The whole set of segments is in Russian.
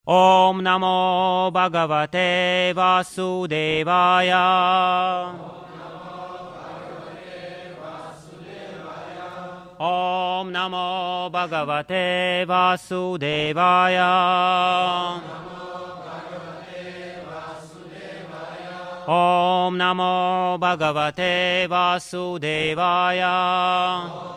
Om Namo Bhagavate Vasudevaya. Om Namo Bhagavate Vasudevaya. Om Namo Bhagavate Vasudevaya.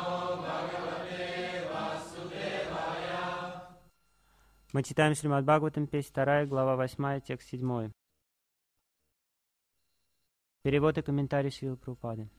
Мы читаем Шримад Бхагаватам, песнь 2, глава 8, текст 7. Перевод и комментарий Шрилы Прабхупады.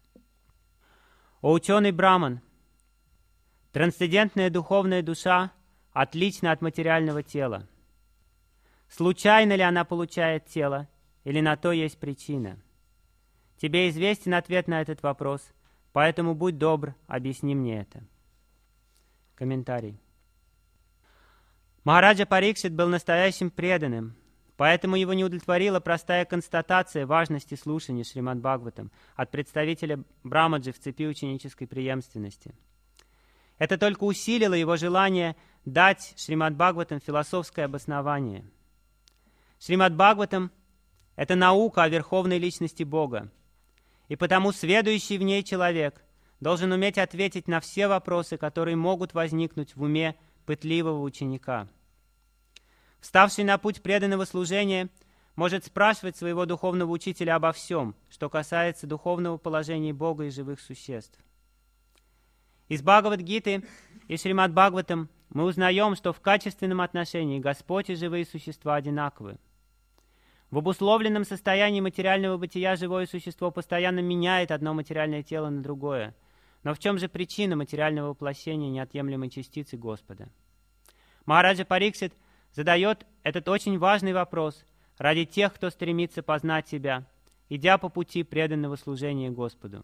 О ученый Браман! Трансцендентная духовная душа отлична от материального тела. Случайно ли она получает тело, или на то есть причина? Тебе известен ответ на этот вопрос, поэтому будь добр, объясни мне это. Комментарий. Махараджа Парикшит был настоящим преданным, поэтому его не удовлетворила простая констатация важности слушания Шримад Бхагаватам от представителя Брамаджи в цепи ученической преемственности. Это только усилило его желание дать Шримад Бхагаватам философское обоснование. Шримад Бхагаватам — это наука о верховной личности Бога, и потому сведущий в ней человек должен уметь ответить на все вопросы, которые могут возникнуть в уме пытливого ученика. Вставший на путь преданного служения может спрашивать своего духовного учителя обо всем, что касается духовного положения Бога и живых существ. Из Бхагавад-гиты и Шримад Бхагаватам мы узнаем, что в качественном отношении Господь и живые существа одинаковы. В обусловленном состоянии материального бытия живое существо постоянно меняет одно материальное тело на другое. Но в чем же причина материального воплощения неотъемлемой частицы Господа? Махараджа Парикшит задает этот очень важный вопрос ради тех, кто стремится познать себя, идя по пути преданного служения Господу.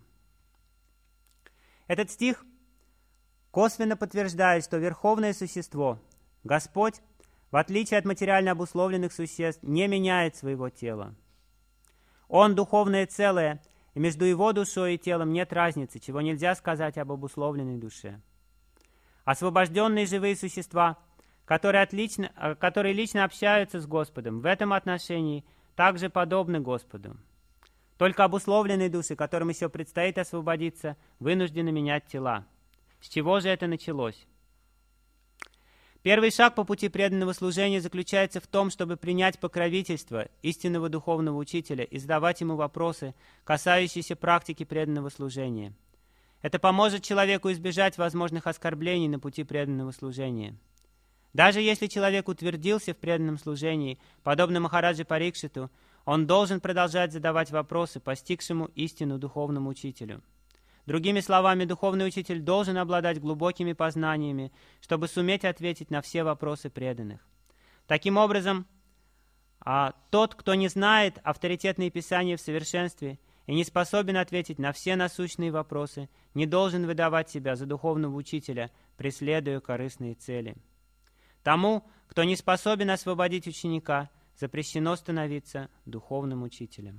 Этот стих косвенно подтверждает, что Верховное Существо, Господь, в отличие от материально обусловленных существ, не меняет своего тела. Он духовное целое, и между его душой и телом нет разницы, чего нельзя сказать об обусловленной душе. Освобожденные живые существа, которые лично общаются с Господом, в этом отношении также подобны Господу. Только обусловленные души, которым еще предстоит освободиться, вынуждены менять тела. С чего же это началось? Первый шаг по пути преданного служения заключается в том, чтобы принять покровительство истинного духовного учителя и задавать ему вопросы, касающиеся практики преданного служения. Это поможет человеку избежать возможных оскорблений на пути преданного служения. Даже если человек утвердился в преданном служении, подобно Махараджи Парикшиту, он должен продолжать задавать вопросы постигшему истину духовному учителю. Другими словами, духовный учитель должен обладать глубокими познаниями, чтобы суметь ответить на все вопросы преданных. Таким образом, тот, кто не знает авторитетные писания в совершенстве и не способен ответить на все насущные вопросы, не должен выдавать себя за духовного учителя, преследуя корыстные цели. Тому, кто не способен освободить ученика, запрещено становиться духовным учителем.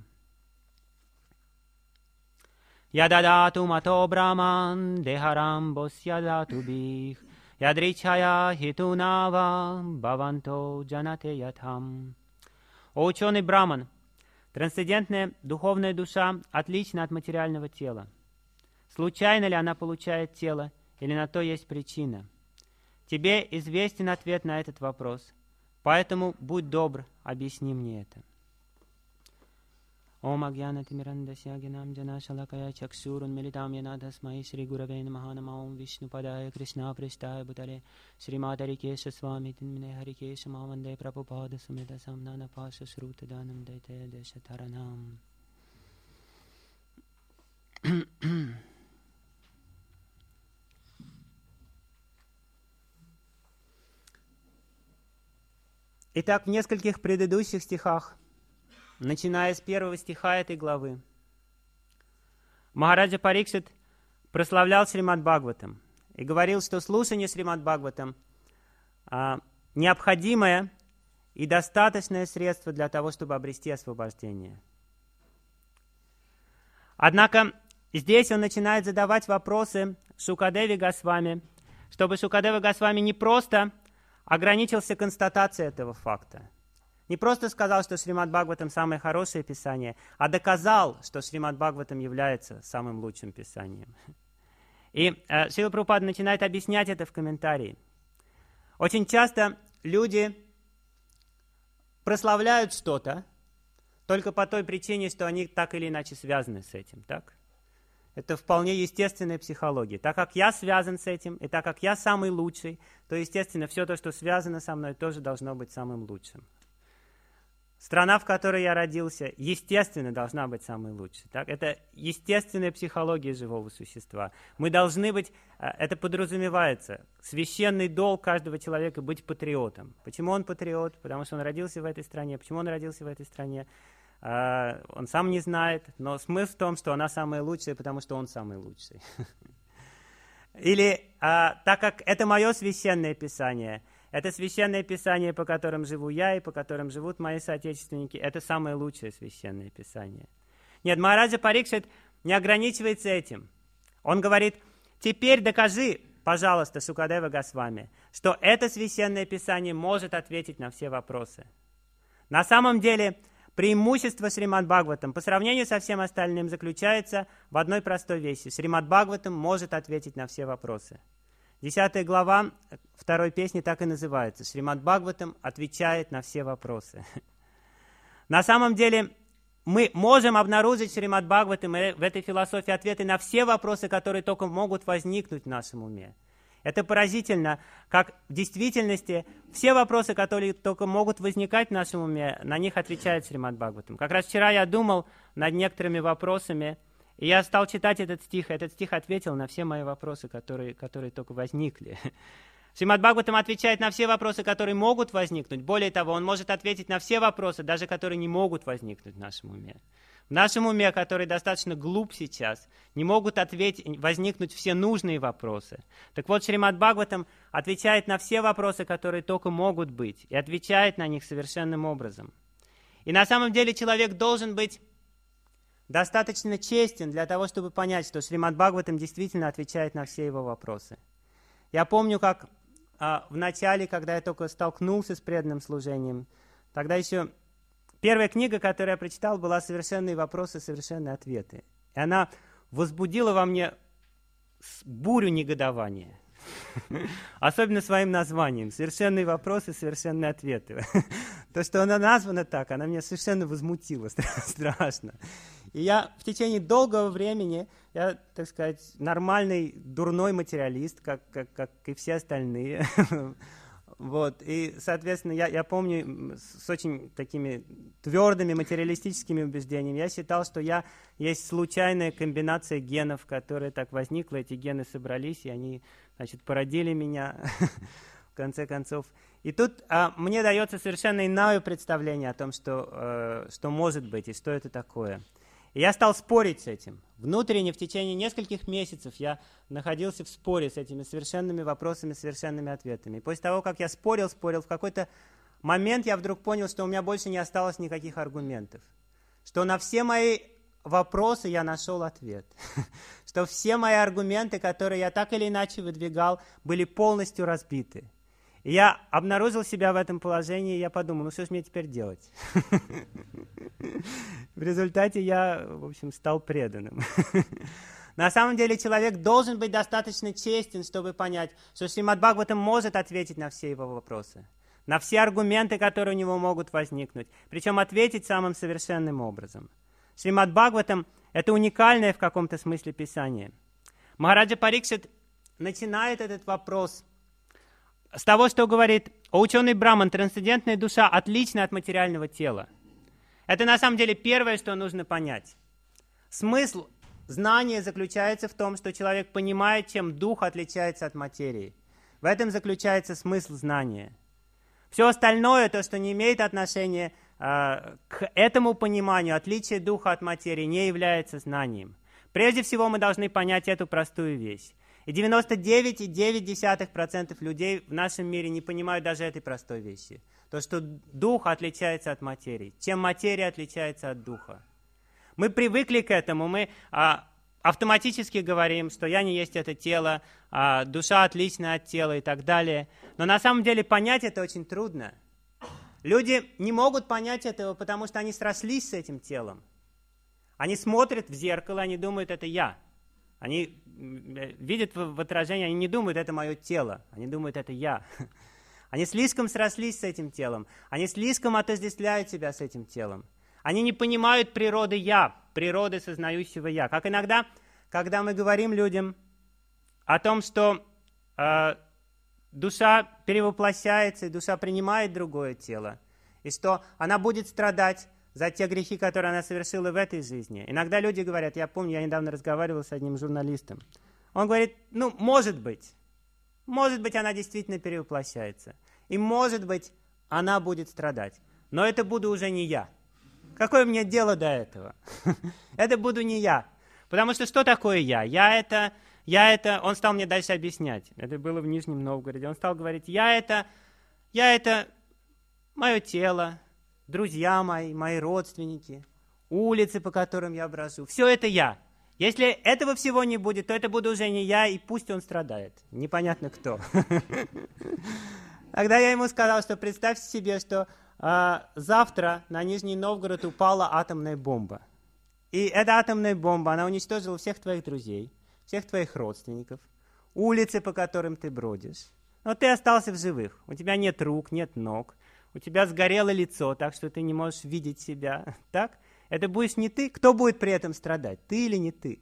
Ядадату мато браман дехарам босядату бих ядричая хитунава баванто джанате ятхам. О ученый Браман! Трансцендентная духовная душа отлична от материального тела. Случайно ли она получает тело, или на то есть причина? Тебе известен ответ на этот вопрос, поэтому будь добр, объясни мне это. Om Agyanatimirandasya Gyanam Jana Shalakaya Chakshurun Militam Yanadasmai Shri Gurave Namaha Nama Om Vishnu Padaya Krishna Prishtaya Bhutale Srimad Harikesha Swami Tinmine Harikesha Mavande Prabhupada Sumita Samnana Pasha Shruta Danam Daite Deshatharanam. Итак, в нескольких предыдущих стихах, начиная с 1 стиха этой главы, Махараджа Парикшит прославлял Шримад Бхагаватам и говорил, что слушание Шримад Бхагаватам необходимое и достаточное средство для того, чтобы обрести освобождение. Однако здесь он начинает задавать вопросы Шукадеве Госвами, чтобы Шукадева Госвами не просто ограничился констатацией этого факта. Не просто сказал, что Шримад Бхагаватам самое хорошее писание, а доказал, что Шримад Бхагаватам является самым лучшим писанием. И Шрила Прабхупада начинает объяснять это в комментарии. Очень часто люди прославляют что-то только по той причине, что они так или иначе связаны с этим, так? Это вполне естественная психология. Так как я связан с этим, и так как я самый лучший, то, естественно, все то, что связано со мной, тоже должно быть самым лучшим. Страна, в которой я родился, естественно, должна быть самой лучшей. Так? Это естественная психология живого существа. Мы должны быть, это подразумевается, священный долг каждого человека быть патриотом. Почему он патриот? Потому что он родился в этой стране. Почему он родился в этой стране? Он сам не знает, но смысл в том, что она самая лучшая, потому что он самый лучший. Или, так как это мое священное писание, это священное писание, по которым живу я и по которым живут мои соотечественники, это самое лучшее священное писание. Нет, Махараджа Парикшит не ограничивается этим. Он говорит, теперь докажи, пожалуйста, Шукадева Госвами, что это священное писание может ответить на все вопросы. На самом деле, преимущество Шримад Бхагаватам по сравнению со всем остальным заключается в одной простой вещи. Шримад Бхагаватам может ответить на все вопросы. 10 глава 2 песни так и называется. Шримад Бхагаватам отвечает на все вопросы. На самом деле, мы можем обнаружить в Шримад Бхагаватам в этой философии ответы на все вопросы, которые только могут возникнуть в нашем уме. Это поразительно, как в действительности все вопросы, которые только могут возникать в нашем уме, на них отвечает Шримад Бхагаватам. Как раз вчера я думал над некоторыми вопросами, и я стал читать этот стих, и этот стих ответил на все мои вопросы, которые только возникли. Шримад Бхагаватам отвечает на все вопросы, которые могут возникнуть. Более того, он может ответить на все вопросы, даже которые не могут возникнуть в нашем уме. В нашем уме, который достаточно глуп сейчас, не могут возникнуть все нужные вопросы. Так вот, Шримад Бхагаватам отвечает на все вопросы, которые только могут быть, и отвечает на них совершенным образом. И на самом деле человек должен быть достаточно честен для того, чтобы понять, что Шримад Бхагаватам действительно отвечает на все его вопросы. Я помню, как в начале, когда я только столкнулся с преданным служением, тогда еще первая книга, которую я прочитал, была «Совершенные вопросы, совершенные ответы». И она возбудила во мне бурю негодования. Особенно своим названием. «Совершенные вопросы, совершенные ответы». То, что она названа так, она меня совершенно возмутила страшно. И я в течение долгого времени, я, так сказать, нормальный, дурной материалист, как и все остальные. Вот. И, соответственно, я помню с очень такими твердыми материалистическими убеждениями. Я считал, что я есть случайная комбинация генов, которые так возникла, эти гены собрались, и они, значит, породили меня, в конце концов. И тут мне дается совершенно иное представление о том, что может быть и что это такое. И я стал спорить с этим. Внутренне в течение нескольких месяцев я находился в споре с этими совершенными вопросами, совершенными ответами. И после того, как я спорил, в какой-то момент я вдруг понял, что у меня больше не осталось никаких аргументов. Что на все мои вопросы я нашел ответ. Что все мои аргументы, которые я так или иначе выдвигал, были полностью разбиты. И я обнаружил себя в этом положении, и я подумал, ну что же мне теперь делать? В результате я, в общем, стал преданным. На самом деле человек должен быть достаточно честен, чтобы понять, что Шримад Бхагаватам может ответить на все его вопросы, на все аргументы, которые у него могут возникнуть, причем ответить самым совершенным образом. Шримад Бхагаватам – это уникальное в каком-то смысле писание. Махараджа Парикшит начинает этот вопрос с того, что говорит: «О ученый Браман, трансцендентная душа отлична от материального тела». Это на самом деле первое, что нужно понять. Смысл знания заключается в том, что человек понимает, чем дух отличается от материи. В этом заключается смысл знания. Все остальное, то, что не имеет отношения к этому пониманию, отличие духа от материи, не является знанием. Прежде всего мы должны понять эту простую вещь. И 99,9% людей в нашем мире не понимают даже этой простой вещи. То, что дух отличается от материи. Чем материя отличается от духа. Мы привыкли к этому, мы автоматически говорим, что я не есть это тело, душа отлична от тела и так далее. Но на самом деле понять это очень трудно. Люди не могут понять этого, потому что они срослись с этим телом. Они смотрят в зеркало, они думают, это я. Они видят в отражении, они не думают, это мое тело. Они думают, это я. Они слишком срослись с этим телом. Они слишком отождествляют себя с этим телом. Они не понимают природы «я», природы сознающего «я». Как иногда, когда мы говорим людям о том, что душа перевоплощается, и душа принимает другое тело, и что она будет страдать за те грехи, которые она совершила в этой жизни. Иногда люди говорят, я помню, я недавно разговаривал с одним журналистом, он говорит, может быть, она действительно перевоплощается, и может быть, она будет страдать, но это буду уже не я. Какое мне дело до этого? Это буду не я. Потому что такое я? Я это, он стал мне дальше объяснять. Это было в Нижнем Новгороде. Он стал говорить, я это мое тело, друзья мои родственники, улицы, по которым я брожу. Все это я. Если этого всего не будет, то это буду уже не я, и пусть он страдает. Непонятно кто. Тогда я ему сказал, что представьте себе, что завтра на Нижний Новгород упала атомная бомба. И эта атомная бомба, она уничтожила всех твоих друзей, всех твоих родственников, улицы, по которым ты бродишь. Но ты остался в живых. У тебя нет рук, нет ног. У тебя сгорело лицо, так что ты не можешь видеть себя. Так? Это будешь не ты. Кто будет при этом страдать? Ты или не ты?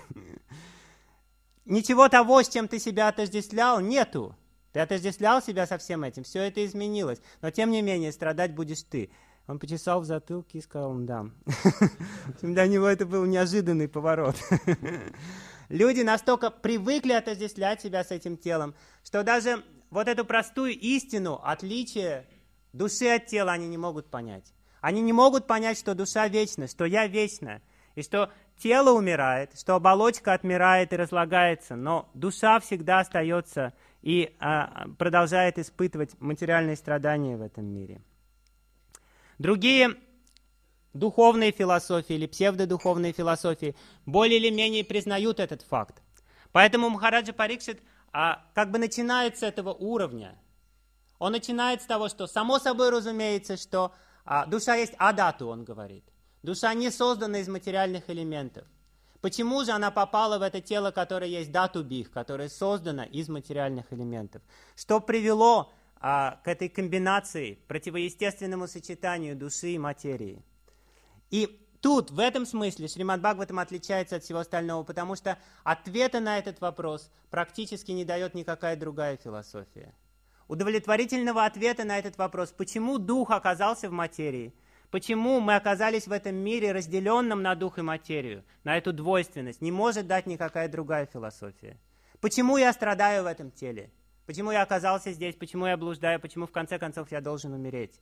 Ничего того, с чем ты себя отождествлял, нету. Ты отождествлял себя со всем этим, все это изменилось. Но, тем не менее, страдать будешь ты. Он почесал в затылке и сказал, да. Для него это был неожиданный поворот. Люди настолько привыкли отождествлять себя с этим телом, что даже вот эту простую истину, отличие души от тела, они не могут понять. Они не могут понять, что душа вечна, что я вечна, и что тело умирает, что оболочка отмирает и разлагается, но душа всегда остается и продолжает испытывать материальные страдания в этом мире. Другие духовные философии или псевдодуховные философии более или менее признают этот факт. Поэтому Махараджа Парикшит как бы начинает с этого уровня. Он начинает с того, что само собой разумеется, что душа есть адату, он говорит. Душа не создана из материальных элементов. Почему же она попала в это тело, которое есть дату-бих, которое создано из материальных элементов? Что привело к этой комбинации, противоестественному сочетанию души и материи? И тут, в этом смысле, Шримад Бхагаватам отличается от всего остального, потому что ответа на этот вопрос практически не дает никакая другая философия. Удовлетворительного ответа на этот вопрос, почему дух оказался в материи, почему мы оказались в этом мире, разделенном на дух и материю, на эту двойственность, не может дать никакая другая философия. Почему я страдаю в этом теле? Почему я оказался здесь? Почему я блуждаю? Почему в конце концов я должен умереть?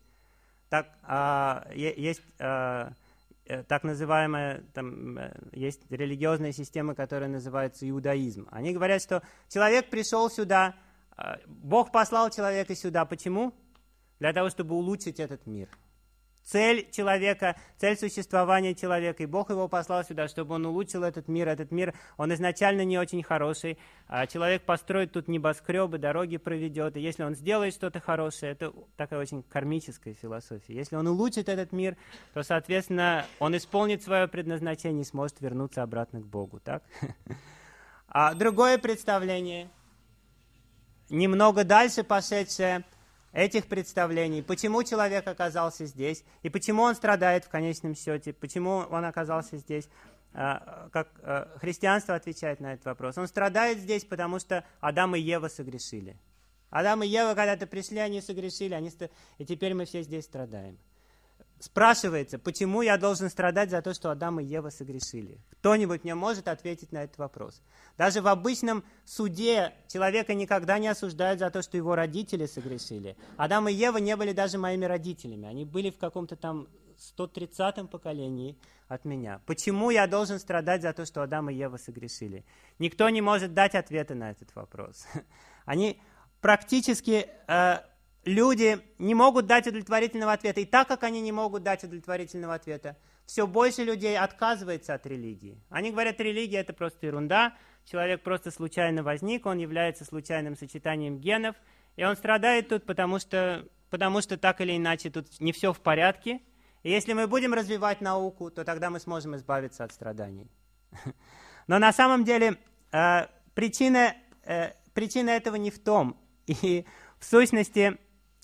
Есть так называемая, есть религиозная система, которая называется иудаизм. Они говорят, что человек пришел сюда, Бог послал человека сюда. Почему? Для того, чтобы улучшить этот мир. Цель человека, цель существования человека, и Бог его послал сюда, чтобы он улучшил этот мир. Этот мир, он изначально не очень хороший. Человек построит тут небоскребы, дороги проведет, и если он сделает что-то хорошее, это такая очень кармическая философия. Если он улучшит этот мир, то, соответственно, он исполнит свое предназначение и сможет вернуться обратно к Богу. Так? Другое представление, немного дальше пошедшее, этих представлений, почему человек оказался здесь, и почему он страдает в конечном счете, почему он оказался здесь, как христианство отвечает на этот вопрос. Он страдает здесь, потому что Адам и Ева согрешили. Адам и Ева когда-то пришли, они согрешили, и теперь мы все здесь страдаем. Спрашивается, почему я должен страдать за то, что Адам и Ева согрешили? Кто-нибудь мне может ответить на этот вопрос? Даже в обычном суде человека никогда не осуждают за то, что его родители согрешили. Адам и Ева не были даже моими родителями. Они были в каком-то там 130-м поколении от меня. Почему я должен страдать за то, что Адам и Ева согрешили? Никто не может дать ответа на этот вопрос. Они практически... Люди не могут дать удовлетворительного ответа. И так как они не могут дать удовлетворительного ответа, все больше людей отказывается от религии. Они говорят, религия – это просто ерунда, человек просто случайно возник, он является случайным сочетанием генов, и он страдает тут, потому что так или иначе тут не все в порядке. И если мы будем развивать науку, то тогда мы сможем избавиться от страданий. Но на самом деле причина этого не в том. И в сущности,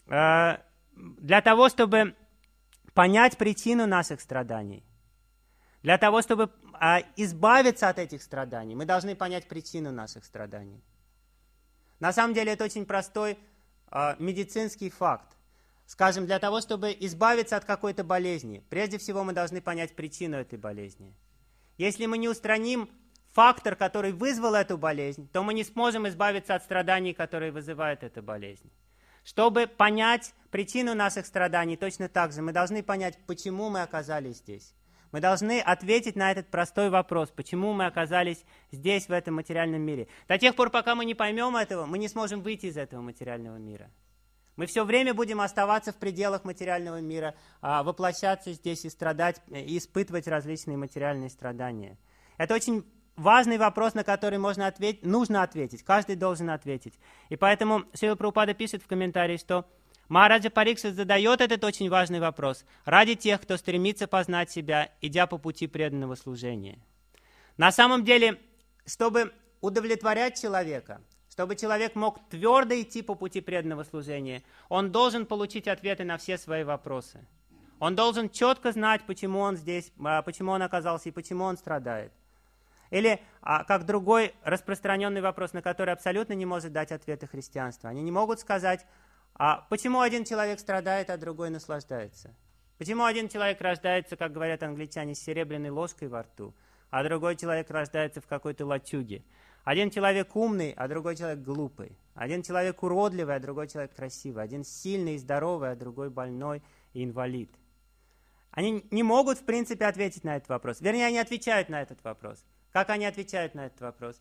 для того, чтобы понять причину наших страданий, для того, чтобы избавиться от этих страданий, мы должны понять причину наших страданий. На самом деле это очень простой медицинский факт. Скажем, для того, чтобы избавиться от какой-то болезни, прежде всего мы должны понять причину этой болезни. Если мы не устраним фактор, который вызвал эту болезнь, то мы не сможем избавиться от страданий, которые вызывают эту болезнь. Чтобы понять причину наших страданий, точно так же мы должны понять, почему мы оказались здесь. Мы должны ответить на этот простой вопрос, почему мы оказались здесь, в этом материальном мире. До тех пор, пока мы не поймем этого, мы не сможем выйти из этого материального мира. Мы все время будем оставаться в пределах материального мира, воплощаться здесь и страдать, и испытывать различные материальные страдания. Это очень важный вопрос, на который нужно ответить, каждый должен ответить. И поэтому Шрила Прабхупада пишет в комментарии, что Махараджа Парикшит задает этот очень важный вопрос ради тех, кто стремится познать себя, идя по пути преданного служения. На самом деле, чтобы удовлетворять человека, чтобы человек мог твердо идти по пути преданного служения, он должен получить ответы на все свои вопросы. Он должен четко знать, почему он здесь, почему он оказался и почему он страдает. Или, как другой распространенный вопрос, на который абсолютно не может дать ответы христианства. Они не могут сказать, почему один человек страдает, а другой наслаждается. Почему один человек рождается, как говорят англичане, с серебряной ложкой во рту, а другой человек рождается в какой-то лачуге. Один человек умный, а другой человек глупый. Один человек уродливый, а другой человек красивый. Один сильный и здоровый, а другой больной и инвалид. Они не могут, в принципе, ответить на этот вопрос. Вернее, они отвечают на этот вопрос. Как они отвечают на этот вопрос?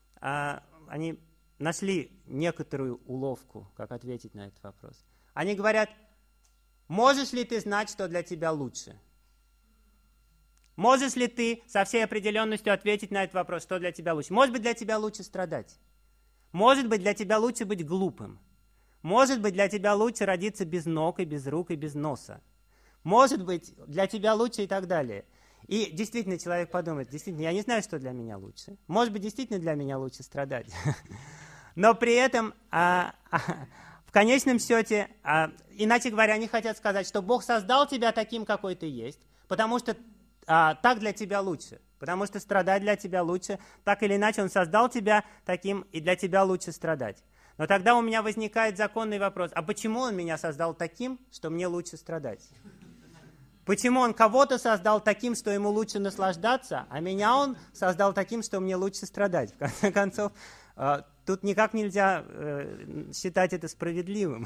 Они нашли некоторую уловку, как ответить на этот вопрос. Они говорят, можешь ли ты знать, что для тебя лучше? Можешь ли ты со всей определенностью ответить на этот вопрос, что для тебя лучше? Может быть, для тебя лучше страдать. Может быть, для тебя лучше быть глупым. Может быть, для тебя лучше родиться без ног и без рук и без носа. Может быть, для тебя лучше и так далее. И действительно человек подумает, действительно, я не знаю, что для меня лучше. Может быть, действительно для меня лучше страдать. Но при этом, в конечном счете, иначе говоря, они хотят сказать, что Бог создал тебя таким, какой ты есть, потому что так для тебя лучше, потому что страдать для тебя лучше. Так или иначе, Он создал тебя таким, и для тебя лучше страдать. Но тогда у меня возникает законный вопрос, а почему Он меня создал таким, что мне лучше страдать? Почему Он кого-то создал таким, что ему лучше наслаждаться, а меня Он создал таким, что мне лучше страдать? В конце концов, тут никак нельзя считать это справедливым.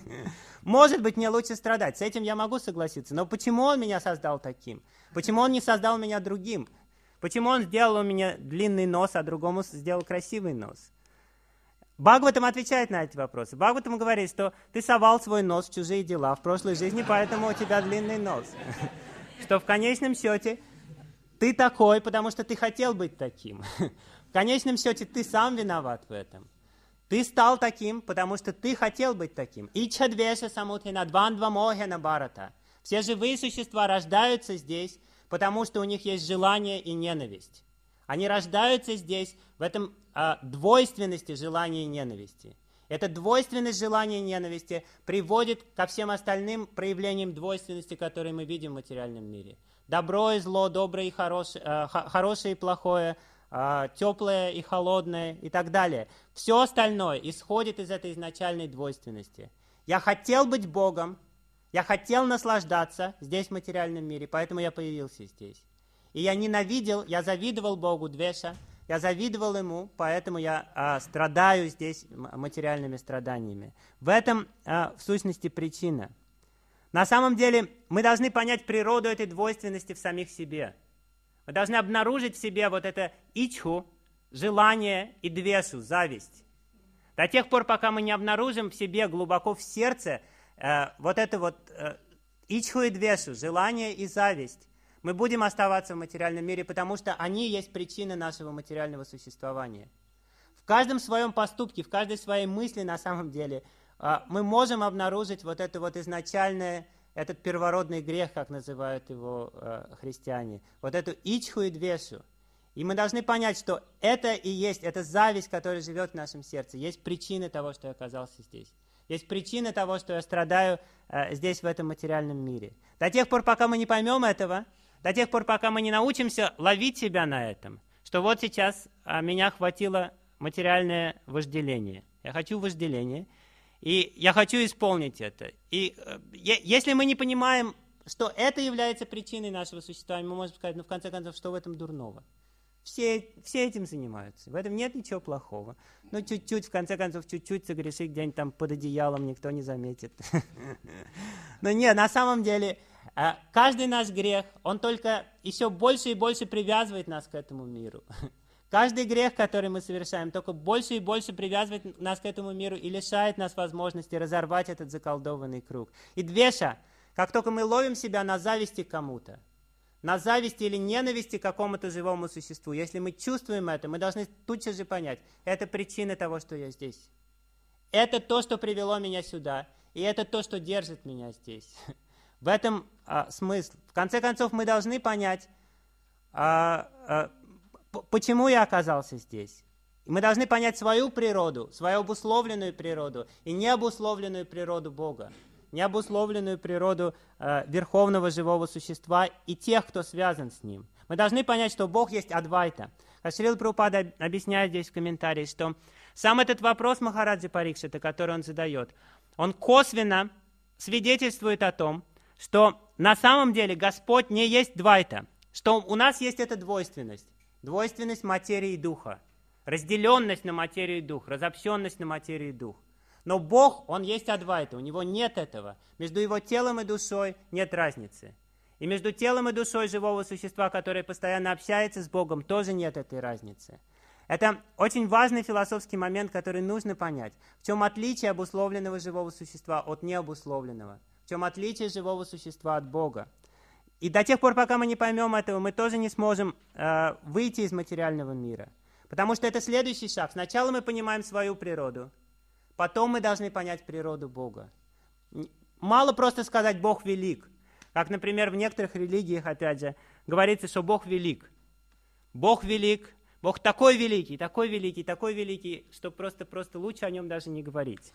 Может быть, мне лучше страдать, с этим я могу согласиться, но почему Он меня создал таким? Почему Он не создал меня другим? Почему Он сделал у меня длинный нос, а другому сделал красивый нос? Бхагаватам отвечает на эти вопросы. Бхагаватам говорит, что ты совал свой нос в чужие дела в прошлой жизни, поэтому у тебя длинный нос. Что в конечном счете ты такой, потому что ты хотел быть таким. В конечном счете ты сам виноват в этом. Ты стал таким, потому что ты хотел быть таким. Ичхадвеша самутхина двандва мохена барата. Все живые существа рождаются здесь, потому что у них есть желание и ненависть. Они рождаются здесь, в этом двойственности желания и ненависти. Эта двойственность желания и ненависти приводит ко всем остальным проявлениям двойственности, которые мы видим в материальном мире. Добро и зло, доброе и хорошее и плохое, теплое и холодное и так далее. Все остальное исходит из этой изначальной двойственности. Я хотел быть Богом, я хотел наслаждаться здесь в материальном мире, поэтому я появился здесь. И я ненавидел, я завидовал Богу, двеша, я завидовал Ему, поэтому я страдаю здесь материальными страданиями. В этом, в сущности, причина. На самом деле, мы должны понять природу этой двойственности в самих себе. Мы должны обнаружить в себе вот это ичху, желание, и двешу, зависть. До тех пор, пока мы не обнаружим в себе глубоко в сердце вот это вот ичху и двешу, желание и зависть, Мы будем оставаться в материальном мире, потому что они есть причина нашего материального существования. В каждом своем поступке, в каждой своей мысли на самом деле мы можем обнаружить вот это вот изначальное, этот первородный грех, как называют его христиане, вот эту ичху и двешу. И мы должны понять, что это и есть, эта зависть, которая живет в нашем сердце, есть причина того, что я оказался здесь. Есть причина того, что я страдаю здесь, в этом материальном мире. До тех пор, пока мы не поймем этого, до тех пор, пока мы не научимся ловить себя на этом, что вот сейчас меня хватило материальное вожделение. Я хочу вожделения, и я хочу исполнить это. И если мы не понимаем, что это является причиной нашего существования, мы можем сказать, ну, в конце концов, что в этом дурного? Все этим занимаются, в этом нет ничего плохого. Ну, чуть-чуть, в конце концов, чуть-чуть согрешить где-нибудь там под одеялом, никто не заметит. Но нет, на самом деле, каждый наш грех, он только еще больше и больше привязывает нас к этому миру. Каждый грех, который мы совершаем, только больше и больше привязывает нас к этому миру и лишает нас возможности разорвать этот заколдованный круг. И двеша, как только мы ловим себя на зависти к кому-то, на зависти или ненависти к какому-то живому существу, если мы чувствуем это, мы должны тут же понять, это причина того, что я здесь. Это то, что привело меня сюда, и это то, что держит меня здесь. В этом смысл. В конце концов, мы должны понять, почему я оказался здесь. Мы должны понять свою природу, свою обусловленную природу и необусловленную природу Бога, необусловленную природу верховного живого существа и тех, кто связан с ним. Мы должны понять, что Бог есть Адвайта. Шрила Прабхупада объясняет здесь в комментарии, что сам этот вопрос Махараджи Парикшита, который он задает, он косвенно свидетельствует о том, что на самом деле Господь не есть Двайта, что у нас есть эта двойственность. Двойственность материи и духа, разделенность на материю и дух, разобщенность на материю и дух. Но Бог, Он есть Адвайта, у Него нет этого. Между Его телом и душой нет разницы. И между телом и душой живого существа, которое постоянно общается с Богом, тоже нет этой разницы. Это очень важный философский момент, который нужно понять. В чем отличие обусловленного живого существа от необусловленного? В чем отличие живого существа от Бога? И до тех пор, пока мы не поймем этого, мы тоже не сможем выйти из материального мира. Потому что это следующий шаг. Сначала мы понимаем свою природу, потом мы должны понять природу Бога. Мало просто сказать «Бог велик». Как, например, в некоторых религиях, опять же, говорится, что Бог велик. Бог велик, Бог такой великий, такой великий, такой великий, что просто лучше о нем даже не говорить.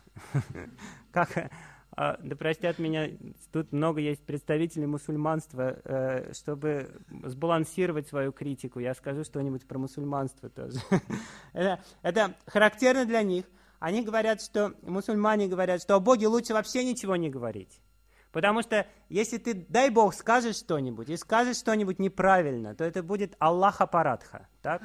Да простят меня, тут много есть представителей мусульманства, чтобы сбалансировать свою критику, я скажу что-нибудь про мусульманство тоже. Это характерно для них. Они говорят, что, мусульмане говорят, что о Боге лучше вообще ничего не говорить. Потому что если ты, дай Бог, скажешь что-нибудь, и скажешь что-нибудь неправильно, то это будет Аллах Апарадха. Так?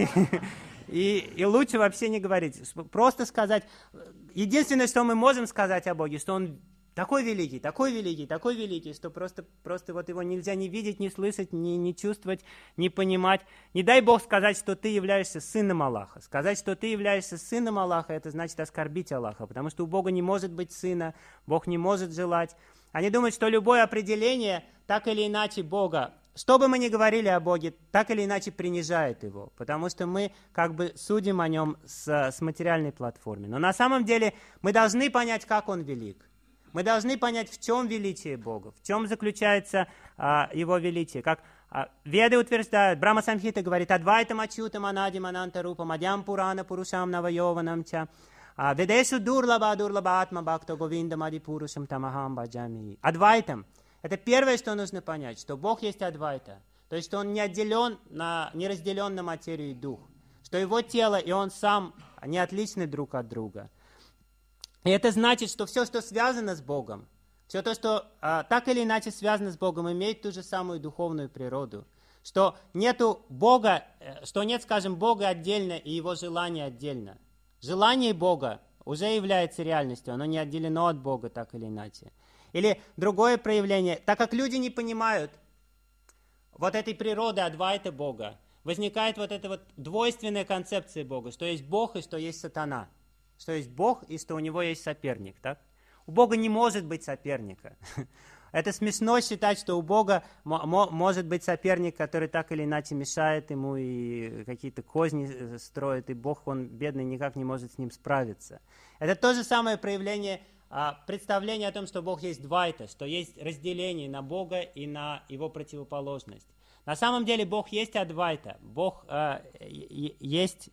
И лучше вообще не говорить. Просто сказать, единственное, что мы можем сказать о Боге, что Он такой великий, такой великий, такой великий, что просто вот Его нельзя ни видеть, ни слышать, ни чувствовать, ни понимать. Не дай Бог сказать, что ты являешься сыном Аллаха. Сказать, что ты являешься сыном Аллаха, это значит оскорбить Аллаха, потому что у Бога не может быть сына, Бог не может желать. Они думают, что любое определение, так или иначе, Бога, что бы мы ни говорили о Боге, так или иначе принижает Его, потому что мы как бы судим о Нем с материальной платформы. Но на самом деле мы должны понять, как Он велик. Мы должны понять, в чем величие Бога, в чем заключается Его величие. Как Веды утверждают, Брахма Самхита говорит, «Адвайтам ачютам анадим ананта рупам адьям пурана пурушам навайованам ча». Ведешу дурлаба дурлабатма бхакта говиндам адипурушам тамахам баджами. Адвайтам. Это первое, что нужно понять, что Бог есть Адвайта. То есть, что Он не разделен на материю и дух. Что Его тело и Он сам не отличны друг от друга. И это значит, что все, что связано с Богом, все то, что так или иначе связано с Богом, имеет ту же самую духовную природу. Что нету Бога, что нет, скажем, Бога отдельно и Его желания отдельно. Желание Бога уже является реальностью, оно не отделено от Бога так или иначе. Или другое проявление, так как люди не понимают вот этой природы Адвайта Бога, возникает вот эта вот двойственная концепция Бога, что есть Бог и что есть сатана. Что есть Бог и что у него есть соперник. Так? У Бога не может быть соперника. Это смешно считать, что у Бога может быть соперник, который так или иначе мешает ему и какие-то козни строит, и Бог, он бедный, никак не может с ним справиться. Это то же самое проявление представления о том, что Бог есть двайта, что есть разделение на Бога и на его противоположность. На самом деле Бог есть адвайта, Бог есть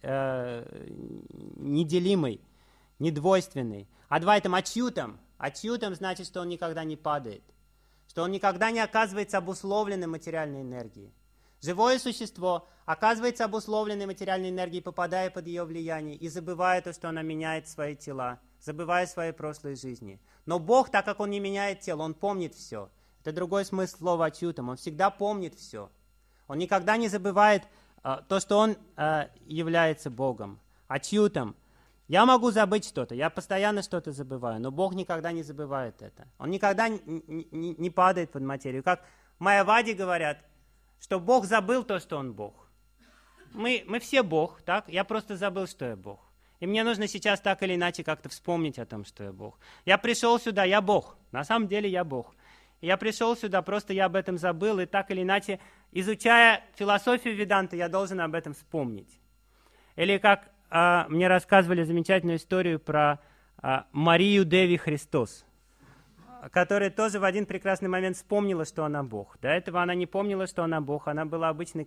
неделимый, недвойственный. Адвайтом, ачьютом значит, что он никогда не падает, что он никогда не оказывается обусловленным материальной энергией. Живое существо оказывается обусловленной материальной энергией, попадая под ее влияние и забывая то, что она меняет свои тела, забывая свои прошлые жизни. Но Бог, так как он не меняет тело, он помнит все. Это другой смысл слова ачьютом, он всегда помнит все. Он никогда не забывает то, что он является Богом. Ачьютом. Я могу забыть что-то, я постоянно что-то забываю, но Бог никогда не забывает это. Он никогда не падает под материю. Как майявади говорят, что Бог забыл то, что Он Бог. Мы все Бог, так? Я просто забыл, что я Бог. И мне нужно сейчас так или иначе как-то вспомнить о том, что я Бог. Я пришел сюда, я Бог. На самом деле я Бог. Я пришел сюда, просто я об этом забыл, и так или иначе, изучая философию Веданты, я должен об этом вспомнить. Или как мне рассказывали замечательную историю про Марию Деви Христос, которая тоже в один прекрасный момент вспомнила, что она Бог. До этого она не помнила, что она Бог, она была обычной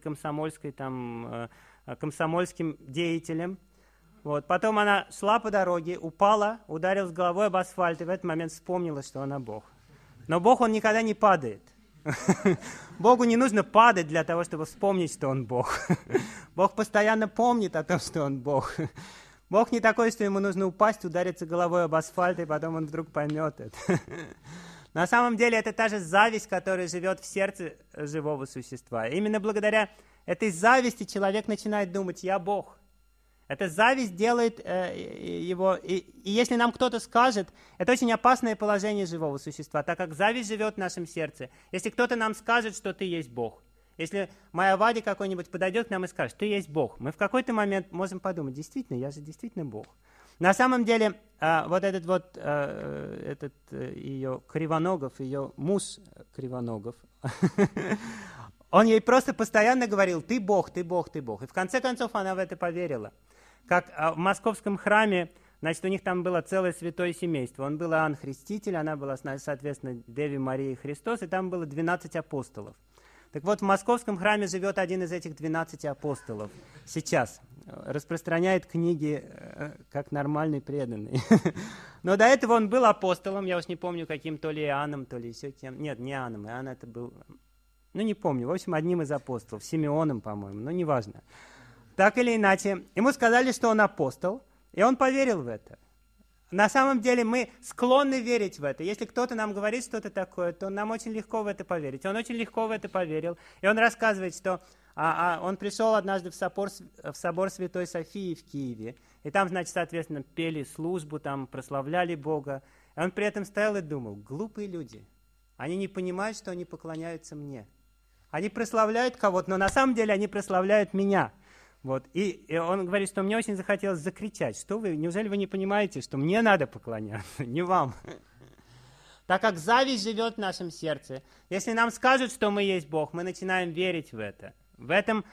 комсомольским деятелем. Вот. Потом она шла по дороге, упала, ударилась головой об асфальт, и в этот момент вспомнила, что она Бог. Но Бог, он никогда не падает. Богу не нужно падать для того, чтобы вспомнить, что Он Бог. Бог постоянно помнит о том, что Он Бог. Бог не такой, что ему нужно упасть, удариться головой об асфальт, и потом он вдруг поймет это. На самом деле это та же зависть, которая живет в сердце живого существа. И именно благодаря этой зависти человек начинает думать: «Я Бог». Эта зависть делает его... И если нам кто-то скажет, это очень опасное положение живого существа, так как зависть живет в нашем сердце. Если кто-то нам скажет, что ты есть Бог, если майявади какой-нибудь подойдет к нам и скажет: ты есть Бог, мы в какой-то момент можем подумать: действительно, я же действительно Бог. На самом деле, этот ее Кривоногов, ее муж Кривоногов, он ей просто постоянно говорил: ты Бог, ты Бог, ты Бог. И в конце концов она в это поверила. Как в московском храме, значит, у них там было целое святое семейство. Он был Иоанн Христитель, она была, соответственно, Деви Мария Христос, и там было 12 апостолов. Так вот, в московском храме живет один из этих 12 апостолов сейчас. Распространяет книги как нормальный преданный. Но до этого он был апостолом, я уж не помню, каким, то ли Иоанном, то ли еще кем. Нет, не Иоанном, Иоанн это был... не помню, в общем, одним из апостолов, Симеоном, по-моему, но неважно. Так или иначе, ему сказали, что он апостол, и он поверил в это. На самом деле мы склонны верить в это. Если кто-то нам говорит что-то такое, то нам очень легко в это поверить. Он очень легко в это поверил. И он рассказывает, что он пришел однажды в собор Святой Софии в Киеве. И там, значит, соответственно, пели службу, там прославляли Бога. И он при этом стоял и думал: глупые люди, они не понимают, что они поклоняются мне. Они прославляют кого-то, но на самом деле они прославляют меня. Вот. И он говорит, что мне очень захотелось закричать: что вы, неужели вы не понимаете, что мне надо поклоняться, не вам? Так как зависть живет в нашем сердце, если нам скажут, что мы есть Бог, мы начинаем верить в это. В этом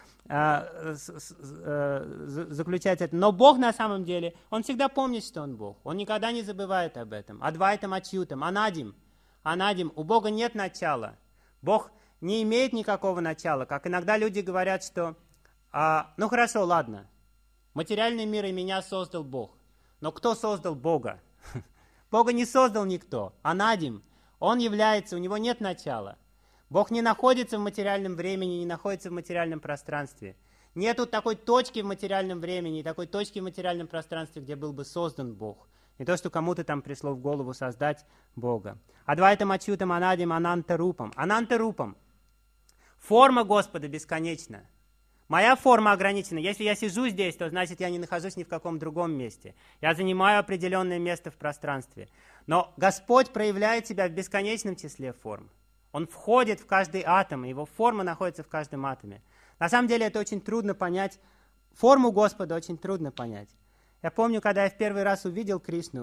заключается это. Но Бог на самом деле, Он всегда помнит, что Он Бог. Он никогда не забывает об этом. Адвайтам, ачьютам, анадим. Анадим. У Бога нет начала. Бог не имеет никакого начала. Как иногда люди говорят, что ну хорошо, ладно, материальный мир и меня создал Бог. Но кто создал Бога? Бога не создал никто. Анадим. Он является, у него нет начала. Бог не находится в материальном времени, не находится в материальном пространстве. Нету такой точки в материальном времени, такой точки в материальном пространстве, где был бы создан Бог. Не то, что кому-то там пришло в голову создать Бога. Адвайтам, ачьютам, анадим, анантарупам. Анантарупам. Форма Господа бесконечна. Моя форма ограничена. Если я сижу здесь, то значит я не нахожусь ни в каком другом месте. Я занимаю определенное место в пространстве. Но Господь проявляет себя в бесконечном числе форм. Он входит в каждый атом, и его форма находится в каждом атоме. На самом деле это очень трудно понять. Форму Господа очень трудно понять. Я помню, когда я в первый раз увидел Кришну,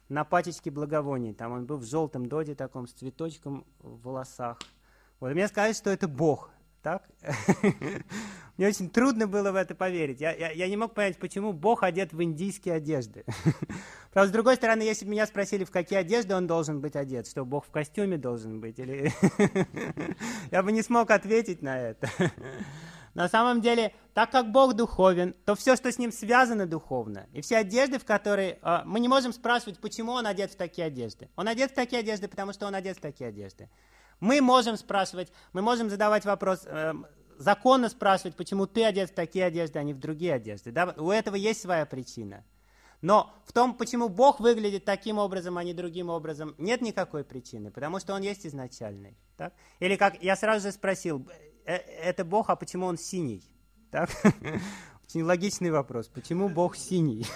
на пачечке благовоний. Там он был в желтом доде таком, с цветочком в волосах. Вот, мне сказали, что это Бог. Так? Мне очень трудно было в это поверить. Я не мог понять, почему Бог одет в индийские одежды. Правда, с другой стороны, если бы меня спросили, в какие одежды он должен быть одет, что Бог в костюме должен быть, или я бы не смог ответить на это. На самом деле, так как Бог духовен, то все, что с ним связано, духовно. И все одежды, в которые... мы не можем спрашивать, почему он одет в такие одежды. Он одет в такие одежды, потому что он одет в такие одежды. Мы можем спрашивать, мы можем задавать вопрос, законно спрашивать, почему ты одет в такие одежды, а не в другие одежды. Да? У этого есть своя причина. Но в том, почему Бог выглядит таким образом, а не другим образом, нет никакой причины, потому что Он есть изначальный. Так? Или как я сразу же спросил, это Бог, а почему Он синий? Так? Очень логичный вопрос. Почему Бог синий?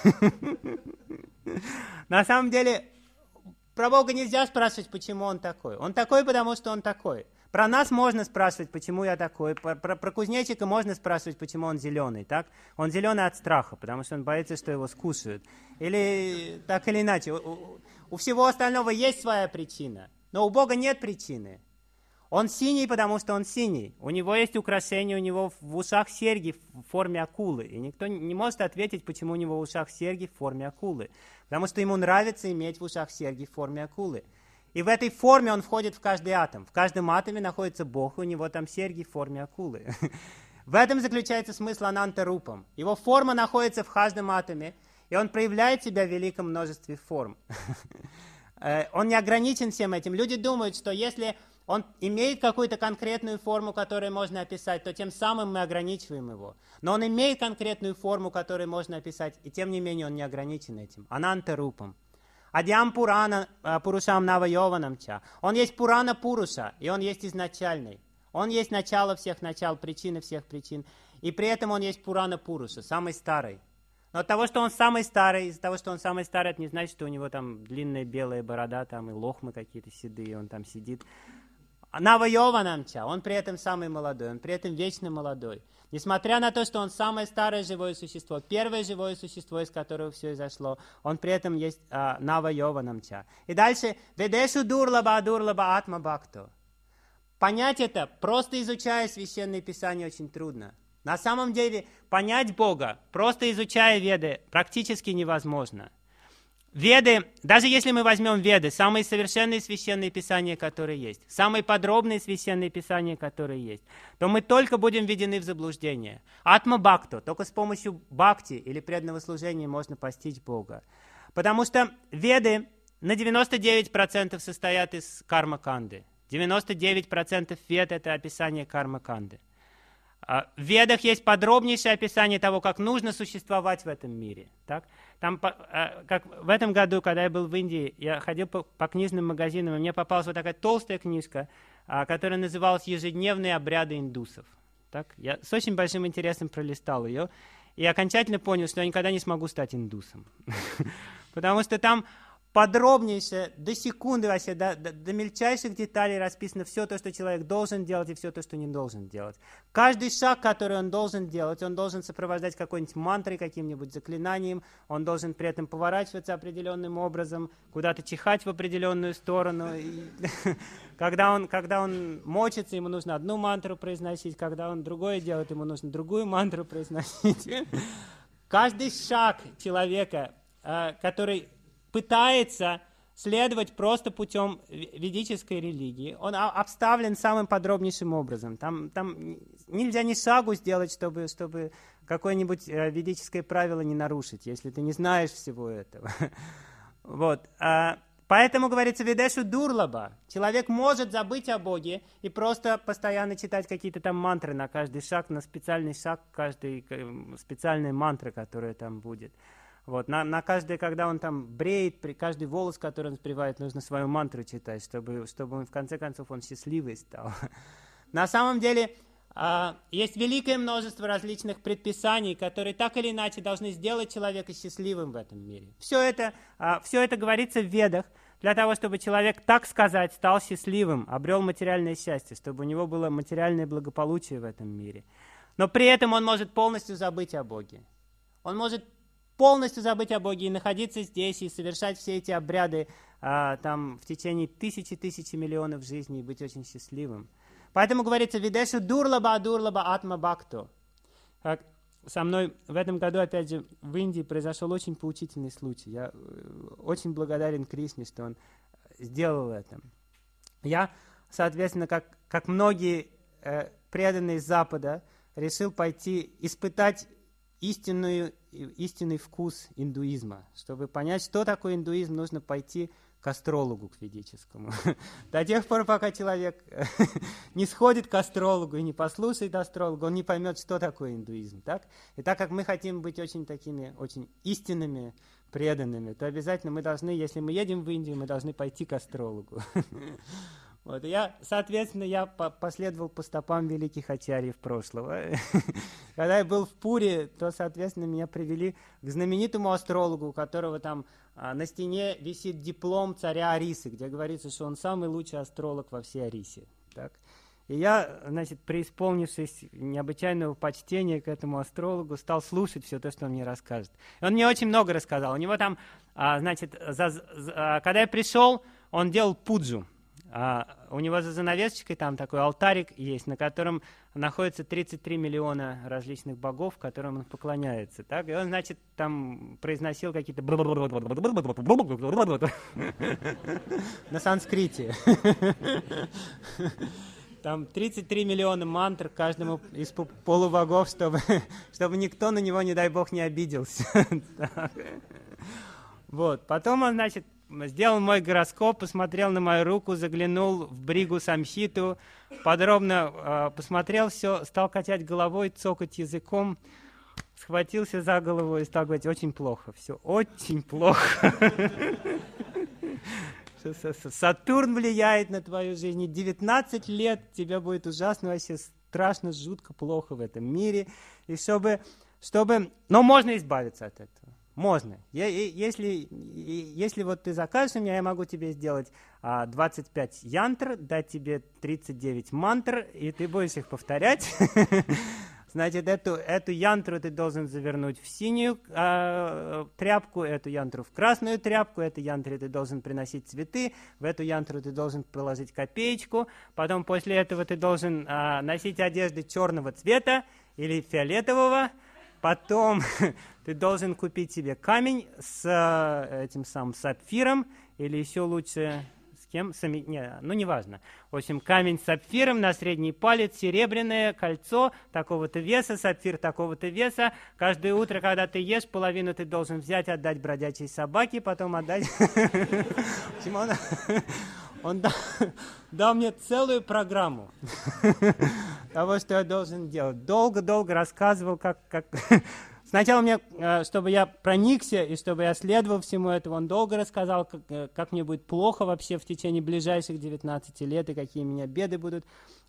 На самом деле, про Бога нельзя спрашивать, почему Он такой. Он такой, потому что Он такой. Про нас можно спрашивать, почему я такой. Про кузнечика можно спрашивать, почему он зеленый. Так? Он зеленый от страха, потому что он боится, что его скушают. Или так или иначе. У всего остального есть своя причина. Но у Бога нет причины. Он синий, потому что он синий. У него есть украшения, у него в ушах серьги в форме акулы. И никто не может ответить, почему у него в ушах серьги в форме акулы. Потому что ему нравится иметь в ушах серьги в форме акулы. И в этой форме он входит в каждый атом. В каждом атоме находится Бог, и у него там серьги в форме акулы. В этом заключается смысл ананта-рупам. Его форма находится в каждом атоме, и он проявляет себя в великом множестве форм. Он не ограничен всем этим. Люди думают, что если он имеет какую-то конкретную форму, которую можно описать, то тем самым мы ограничиваем его. Но он имеет конкретную форму, которую можно описать, и тем не менее он не ограничен этим. Ананта-рупам. Адьям Пурана Пурушам Навайованам Ча. Он есть Пурана Пуруша, и он есть изначальный. Он есть начало всех начал, причина всех причин. И при этом он есть Пурана Пуруша, самый старый. Но от того, что он самый старый, из-за того, что он самый старый, это не значит, что у него там длинная белая борода, там и лохмы какие-то седые, он там сидит. Навайованам Ча. Он при этом самый молодой, он при этом вечно молодой. Несмотря на то, что он самое старое живое существо, первое живое существо, из которого все изошло, он при этом есть Навайованамча. И дальше Ведешу дурлаба атма бхакто. Понять это, просто изучая Священное Писание, очень трудно. На самом деле, понять Бога, просто изучая Веды, практически невозможно. Веды, даже если мы возьмем Веды, самые совершенные священные писания, которые есть, самые подробные священные писания, которые есть, то мы только будем введены в заблуждение. Атма-бхакто, только с помощью бхакти или преданного служения можно постичь Бога. Потому что Веды на 99% состоят из карма-канды. 99% Вед – это описание карма-канды. В Ведах есть подробнейшее описание того, как нужно существовать в этом мире. Так? Там, как в этом году, когда я был в Индии, я ходил по книжным магазинам, и мне попалась вот такая толстая книжка, которая называлась «Ежедневные обряды индусов». Так? Я с очень большим интересом пролистал ее, и окончательно понял, что я никогда не смогу стать индусом. Потому что там подробнейше, до секунды вообще, до мельчайших деталей расписано все то, что человек должен делать, и все то, что не должен делать. Каждый шаг, который он должен делать, он должен сопровождать какой-нибудь мантрой, каким-нибудь заклинанием, он должен при этом поворачиваться определенным образом, куда-то чихать в определенную сторону. И когда он мочится, ему нужно одну мантру произносить, когда он другое делает, ему нужно другую мантру произносить. Каждый шаг человека, который пытается следовать просто путем ведической религии, он обставлен самым подробнейшим образом. Там нельзя ни шагу сделать, чтобы какое-нибудь ведическое правило не нарушить, если ты не знаешь всего этого. Вот. Поэтому, говорится, ведешу дурлаба. Человек может забыть о Боге и просто постоянно читать какие-то там мантры на каждый шаг, на специальный шаг, каждой специальной мантры, которая там будет. Вот, на каждое, когда он там бреет, при каждый волос, который он сбривает, нужно свою мантру читать, чтобы он, в конце концов, он счастливый стал. На самом деле, есть великое множество различных предписаний, которые так или иначе должны сделать человека счастливым в этом мире. Все это говорится в Ведах для того, чтобы человек, так сказать, стал счастливым, обрел материальное счастье, чтобы у него было материальное благополучие в этом мире. Но при этом он может полностью забыть о Боге. Он может полностью забыть о Боге и находиться здесь, и совершать все эти обряды там в течение тысячи миллионов жизней, и быть очень счастливым. Поэтому говорится, «Видешу дурлаба атма бхакто». Как со мной в этом году, опять же, в Индии произошел очень поучительный случай. Я очень благодарен Кришне, что он сделал это. Я, соответственно, как многие преданные с Запада, решил пойти испытать истинный вкус индуизма. Чтобы понять, что такое индуизм, нужно пойти к астрологу, к ведическому. До тех пор, пока человек не сходит к астрологу и не послушает астролога, он не поймет, что такое индуизм. Так? И так как мы хотим быть очень такими, очень истинными, преданными, то обязательно мы должны, если мы едем в Индию, мы должны пойти к астрологу. Вот, соответственно, я последовал по стопам великих ачарьев прошлого. Когда я был в Пури, то, соответственно, меня привели к знаменитому астрологу, у которого там на стене висит диплом царя Арисы, где говорится, что он самый лучший астролог во всей Арисе. Так? И я, значит, преисполнившись необычайного почтения к этому астрологу, стал слушать все то, что он мне расскажет. И он мне очень много рассказал. У него там, значит, когда я пришел, он делал пуджу. У него за занавесочкой там такой алтарик есть, на котором находится 33 миллиона различных богов, которым он поклоняется. Так? И он, значит, там произносил какие-то на санскрите. Там 33 миллиона мантр каждому из полубогов, чтобы никто на него, не дай бог, не обиделся. Вот. Потом он, значит, сделал мой гороскоп, посмотрел на мою руку, заглянул в Бригу Самхиту, подробно посмотрел все, стал качать головой, цокать языком, схватился за голову и стал говорить: очень плохо, все очень плохо. Сатурн влияет на твою жизнь, и 19 лет тебе будет ужасно, вообще страшно, жутко плохо в этом мире. И но можно избавиться от этого. Можно. Если вот ты закажешь у меня, я могу тебе сделать 25 янтр, дать тебе 39 мантр, и ты будешь их повторять. Значит, эту янтру ты должен завернуть в синюю тряпку, эту янтру в красную тряпку, этой янтре ты должен приносить цветы, в эту янтру ты должен положить копеечку, потом после этого ты должен носить одежды черного цвета или фиолетового, потом ты должен купить себе камень с этим самым сапфиром, или еще лучше с кем? Неважно. В общем, камень с сапфиром на средний палец, серебряное кольцо такого-то веса, сапфир такого-то веса. Каждое утро, когда ты ешь, половину ты должен взять, отдать бродячей собаке, потом отдать... Он дал мне целую программу того, что я должен делать. Долго-долго рассказывал, как... Сначала мне, чтобы я проникся и чтобы я следовал всему этому, он долго рассказал, как мне будет плохо вообще в течение ближайших 19 лет и какие меня беды будут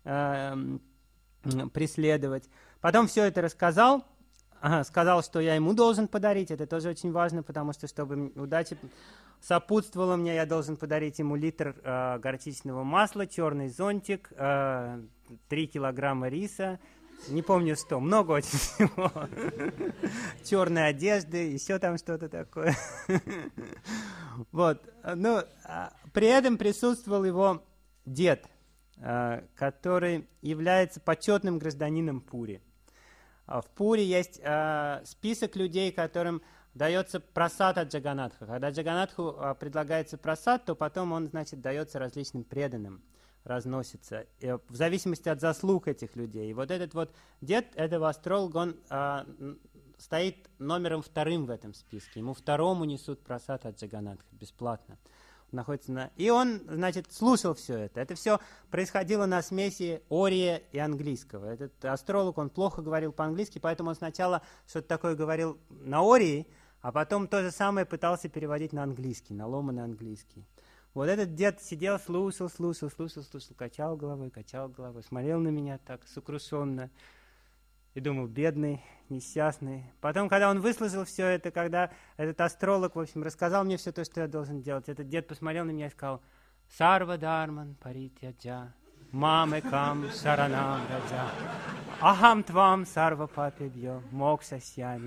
преследовать. Потом все это рассказал, сказал, что я ему должен подарить. Это тоже очень важно, потому что, чтобы удача сопутствовала мне, я должен подарить ему литр горчичного масла, черный зонтик, 3 килограмма риса, не помню что, много очень всего. Черной одежды, еще там что-то такое. Вот. Ну, при этом присутствовал его дед, который является почетным гражданином Пури. В Пури есть список людей, которым дается прасад от Джаганатха. Когда Джаганатху предлагается прасад, то потом он, значит, дается различным преданным, разносится, в зависимости от заслуг этих людей. И вот этот вот дед этого астролога, он стоит номером 2 в этом списке. Ему 2-му несут прасад от Джаганатха бесплатно. И он, значит, слушал все это. Это все происходило на смеси ория и английского. Этот астролог, он плохо говорил по-английски, поэтому он сначала что-то такое говорил на ории, а потом то же самое пытался переводить на английский, на ломаный английский. Вот этот дед сидел, слушал, качал головой, смотрел на меня так сокрушенно и думал: бедный, несчастный. Потом, когда он выслушал все это, когда этот астролог, в общем, рассказал мне все то, что я должен делать, этот дед посмотрел на меня и сказал: «Сарва дарман паритяджа, маме кам шаранам раджа, Ахам твам сарва папебьё, мокса сями.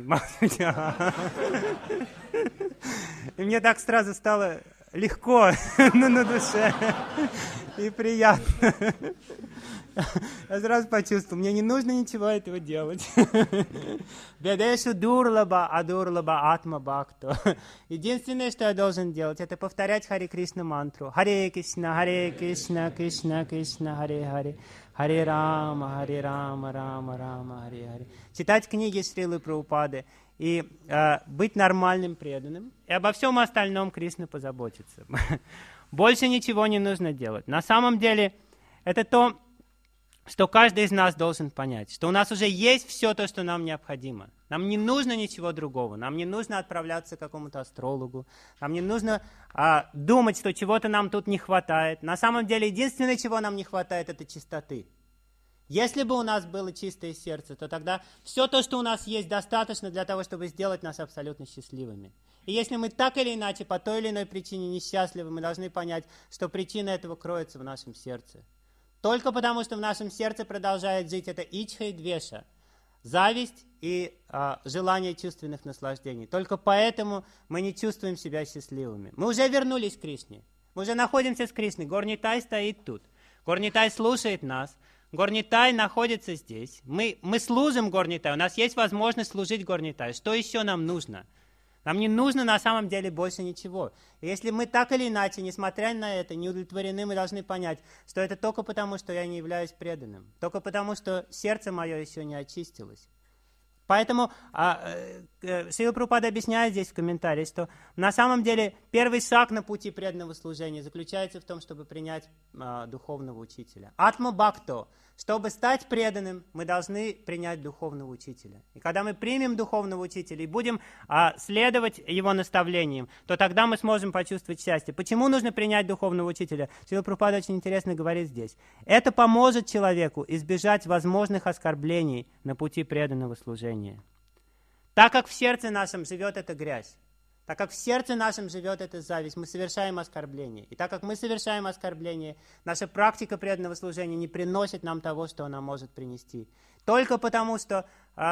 И мне так сразу стало легко на душе и приятно. Я сразу почувствовал, мне не нужно ничего этого делать. Ведешу дурлаба, адурлаба атма бхакто. Единственное, что я должен делать, это повторять Харе Кришна мантру. Харе Кришна, Кришна Кришна, Харе Харе. Харе Рама, Рама Рама, Харе Харе. Читать книги Шрилы Прабхупады и быть нормальным преданным. И обо всем остальном Кришна позаботится. Больше ничего не нужно делать. На самом деле, это то, что каждый из нас должен понять, что у нас уже есть все то, что нам необходимо. Нам не нужно ничего другого, нам не нужно отправляться к какому-то астрологу, нам не нужно думать, что чего-то нам тут не хватает. На самом деле, единственное, чего нам не хватает, это чистоты. Если бы у нас было чистое сердце, то тогда все то, что у нас есть, достаточно для того, чтобы сделать нас абсолютно счастливыми. И если мы так или иначе, по той или иной причине несчастливы, мы должны понять, что причина этого кроется в нашем сердце. Только потому, что в нашем сердце продолжает жить это ичха и двеша, зависть и желание чувственных наслаждений. Только поэтому мы не чувствуем себя счастливыми. Мы уже вернулись к Кришне. Мы уже находимся с Кришной. Горнитай стоит тут. Горнитай слушает нас. Горнитай находится здесь. Мы служим Горнитай. У нас есть возможность служить Горнитай. Что еще нам нужно? Нам не нужно на самом деле больше ничего. И если мы так или иначе, несмотря на это, не удовлетворены, мы должны понять, что это только потому, что я не являюсь преданным. Только потому, что сердце мое еще не очистилось. Поэтому Шрила Прабхупада объясняет здесь в комментарии, что на самом деле первый шаг на пути преданного служения заключается в том, чтобы принять духовного учителя. Атма бхакто. Чтобы стать преданным, мы должны принять духовного учителя. И когда мы примем духовного учителя и будем следовать его наставлениям, то тогда мы сможем почувствовать счастье. Почему нужно принять духовного учителя? Шрила Прабхупада очень интересно говорит здесь. Это поможет человеку избежать возможных оскорблений на пути преданного служения. Так как в сердце нашем живет эта грязь, так как в сердце нашем живет эта зависть, мы совершаем оскорбление. И так как мы совершаем оскорбление, наша практика преданного служения не приносит нам того, что она может принести. Только потому, что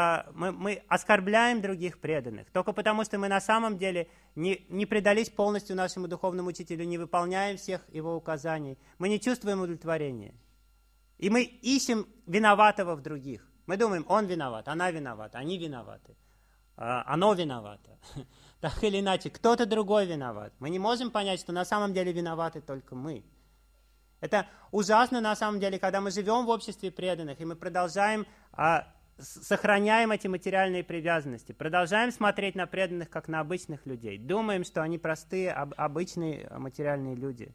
мы оскорбляем других преданных, только потому, что мы на самом деле не предались полностью нашему духовному учителю, не выполняем всех его указаний, мы не чувствуем удовлетворения. И мы ищем виноватого в других. Мы думаем, он виноват, она виновата, они виноваты, оно виновато. Так или иначе, кто-то другой виноват. Мы не можем понять, что на самом деле виноваты только мы. Это ужасно на самом деле, когда мы живем в обществе преданных, и мы продолжаем, сохраняем эти материальные привязанности, продолжаем смотреть на преданных, как на обычных людей, думаем, что они простые, обычные материальные люди,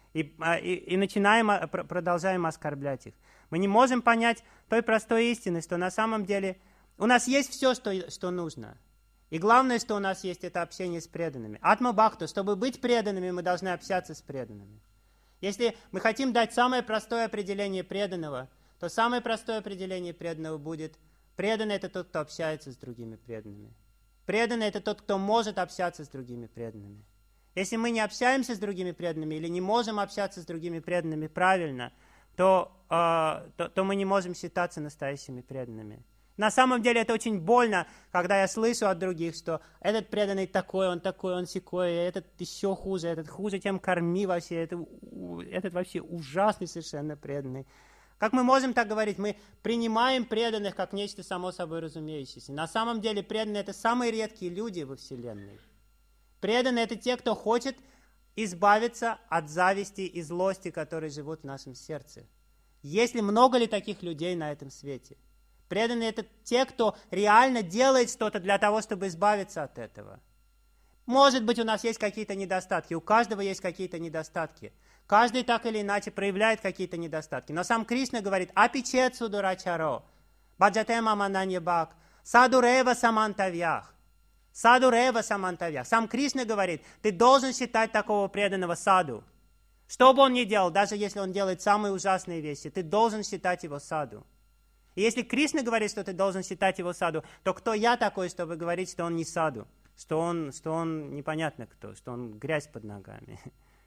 и начинаем, продолжаем оскорблять их. Мы не можем понять той простой истины, что на самом деле у нас есть все, что нужно. И главное, что у нас есть, это общение с преданными. Атма бхакта, чтобы быть преданными, мы должны общаться с преданными. Если мы хотим дать самое простое определение преданного, то самое простое определение преданного будет: преданный – это тот, кто общается с другими преданными. Преданный – это тот, кто может общаться с другими преданными. Если мы не общаемся с другими преданными или не можем общаться с другими преданными правильно, то мы не можем считаться настоящими преданными. На самом деле это очень больно, когда я слышу от других, что этот преданный такой, он сякой, этот еще хуже, этот хуже, чем корми вообще, этот вообще ужасный совершенно преданный. Как мы можем так говорить? Мы принимаем преданных как нечто само собой разумеющееся. На самом деле преданные – это самые редкие люди во Вселенной. Преданные – это те, кто хочет избавиться от зависти и злости, которые живут в нашем сердце. Есть ли много ли таких людей на этом свете? Преданные – это те, кто реально делает что-то для того, чтобы избавиться от этого. Может быть, у нас есть какие-то недостатки, у каждого есть какие-то недостатки. Каждый так или иначе проявляет какие-то недостатки. Но сам Кришна говорит: «Апичетсу дурачаро, баджатема мананьябак, садурева самантавьях». Садурева самантавьях. Сам Кришна говорит: ты должен считать такого преданного саду. Что бы он ни делал, даже если он делает самые ужасные вещи, ты должен считать его саду. И если Кришна говорит, что ты должен считать его саду, то кто я такой, чтобы говорить, что он не саду, что он непонятно кто, что он грязь под ногами?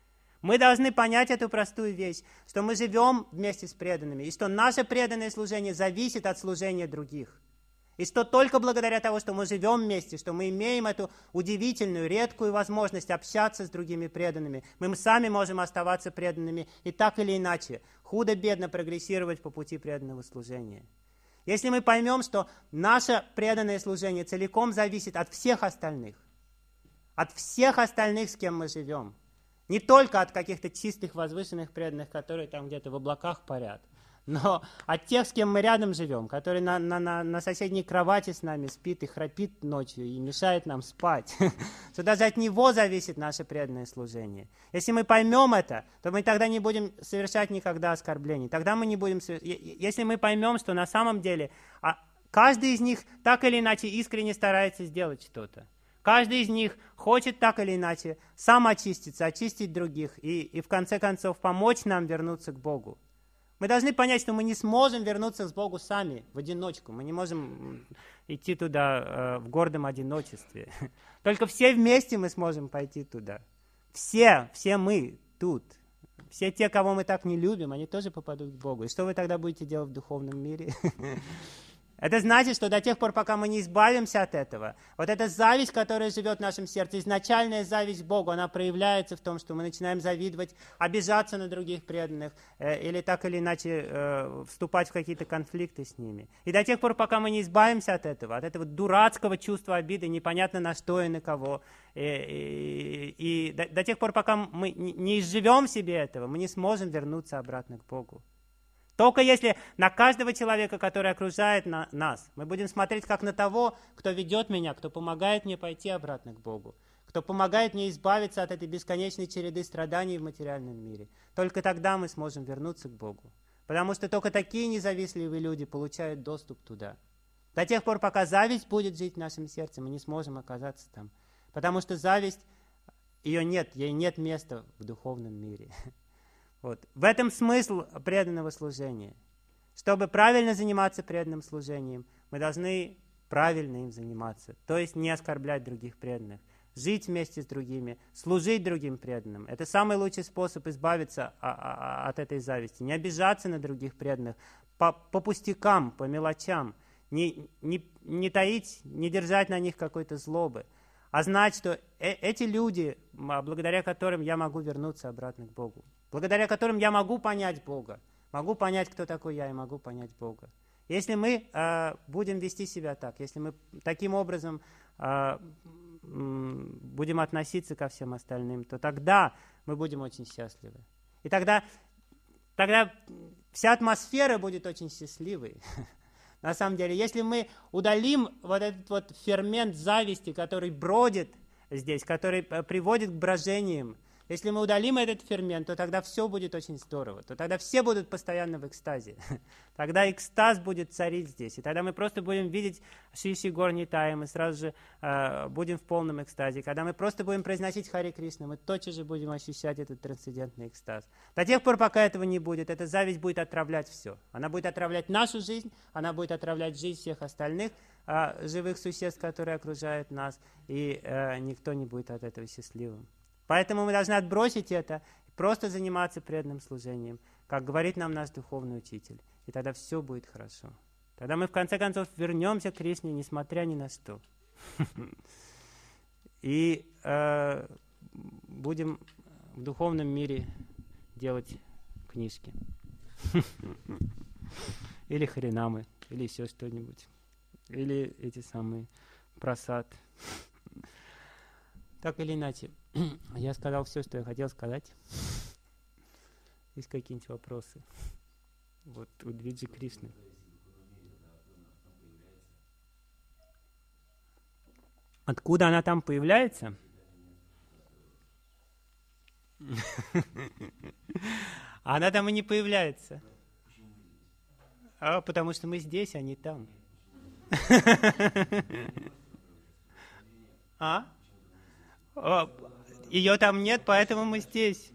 Мы должны понять эту простую вещь, что мы живем вместе с преданными, и что наше преданное служение зависит от служения других. И что только благодаря тому, что мы живем вместе, что мы имеем эту удивительную, редкую возможность общаться с другими преданными, мы сами можем оставаться преданными и так или иначе худо-бедно прогрессировать по пути преданного служения. Если мы поймем, что наше преданное служение целиком зависит от всех остальных, с кем мы живем, не только от каких-то чистых, возвышенных преданных, которые там где-то в облаках парят, но от тех, с кем мы рядом живем, который на соседней кровати с нами спит и храпит ночью и мешает нам спать, что даже от него зависит наше преданное служение. Если мы поймем это, то мы тогда не будем совершать никогда оскорблений. Тогда мы не будем... Если мы поймем, что на самом деле каждый из них так или иначе искренне старается сделать что-то, каждый из них хочет так или иначе сам очиститься, очистить других и в конце концов помочь нам вернуться к Богу. Мы должны понять, что мы не сможем вернуться к Богу сами, в одиночку. Мы не можем идти туда в гордом одиночестве. Только все вместе мы сможем пойти туда. Все мы тут. Все те, кого мы так не любим, они тоже попадут к Богу. И что вы тогда будете делать в духовном мире? Это значит, что до тех пор, пока мы не избавимся от этого, вот эта зависть, которая живет в нашем сердце, изначальная зависть к Богу, она проявляется в том, что мы начинаем завидовать, обижаться на других преданных или так или иначе вступать в какие-то конфликты с ними. И до тех пор, пока мы не избавимся от этого дурацкого чувства обиды, непонятно на что и на кого, и до тех пор, пока мы не изживем в себе этого, мы не сможем вернуться обратно к Богу. Только если на каждого человека, который окружает нас, мы будем смотреть как на того, кто ведет меня, кто помогает мне пойти обратно к Богу, кто помогает мне избавиться от этой бесконечной череды страданий в материальном мире, только тогда мы сможем вернуться к Богу. Потому что только такие независливые люди получают доступ туда. До тех пор, пока зависть будет жить в нашем сердце, мы не сможем оказаться там. Потому что зависть, ей нет места в духовном мире. Вот. В этом смысл преданного служения. Чтобы правильно заниматься преданным служением, мы должны правильно им заниматься, то есть не оскорблять других преданных, жить вместе с другими, служить другим преданным. Это самый лучший способ избавиться от этой зависти. Не обижаться на других преданных по пустякам, по мелочам, не таить, не держать на них какой-то злобы, а знать, что эти люди, благодаря которым я могу вернуться обратно к Богу, благодаря которым я могу понять Бога, могу понять, кто такой я, и могу понять Бога. Если мы будем вести себя так, если мы таким образом будем относиться ко всем остальным, то тогда мы будем очень счастливы. И тогда вся атмосфера будет очень счастливой. На самом деле, если мы удалим вот этот вот фермент зависти, который бродит здесь, который приводит к брожениям, если мы удалим этот фермент, то тогда все будет очень здорово, то тогда все будут постоянно в экстазе. Тогда экстаз будет царить здесь, и тогда мы просто будем видеть Шри Гор Нитай, мы сразу же будем в полном экстазе. Когда мы просто будем произносить Харе Кришна, мы тотчас же будем ощущать этот трансцендентный экстаз. До тех пор, пока этого не будет, эта зависть будет отравлять все. Она будет отравлять нашу жизнь, она будет отравлять жизнь всех остальных живых существ, которые окружают нас, и никто не будет от этого счастливым. Поэтому мы должны отбросить это и просто заниматься преданным служением, как говорит нам наш духовный учитель. И тогда все будет хорошо. Тогда мы в конце концов вернемся к Кришне, несмотря ни на что. И будем в духовном мире делать книжки. Или харинамы, или еще что-нибудь. Или эти самые прасад. Так или иначе, я сказал все, что я хотел сказать. Есть какие-нибудь вопросы? Вот у Двиджи Кришны. Откуда она там появляется? Она там и не появляется. Потому что мы здесь, а не там. Ее там нет, поэтому мы здесь.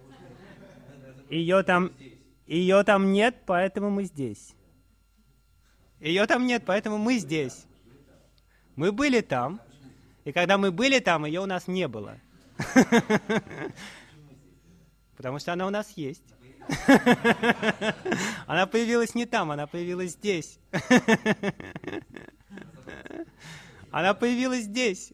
Ее там нет, поэтому мы здесь. Ее там нет, поэтому мы здесь. Мы были там, и когда мы были там, ее у нас не было. Потому что она у нас есть. Она появилась не там, она появилась здесь. Она появилась здесь.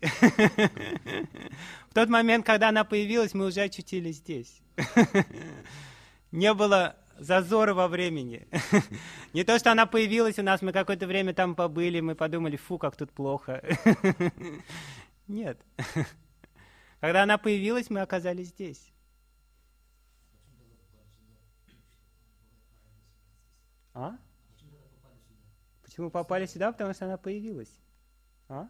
В тот момент, когда она появилась, мы уже очутились здесь. Не было зазора во времени. Не то, что она появилась у нас, мы какое-то время там побыли, мы подумали, фу, как тут плохо. Нет. Когда она появилась, мы оказались здесь. А? Почему попали сюда? Потому что она появилась. А?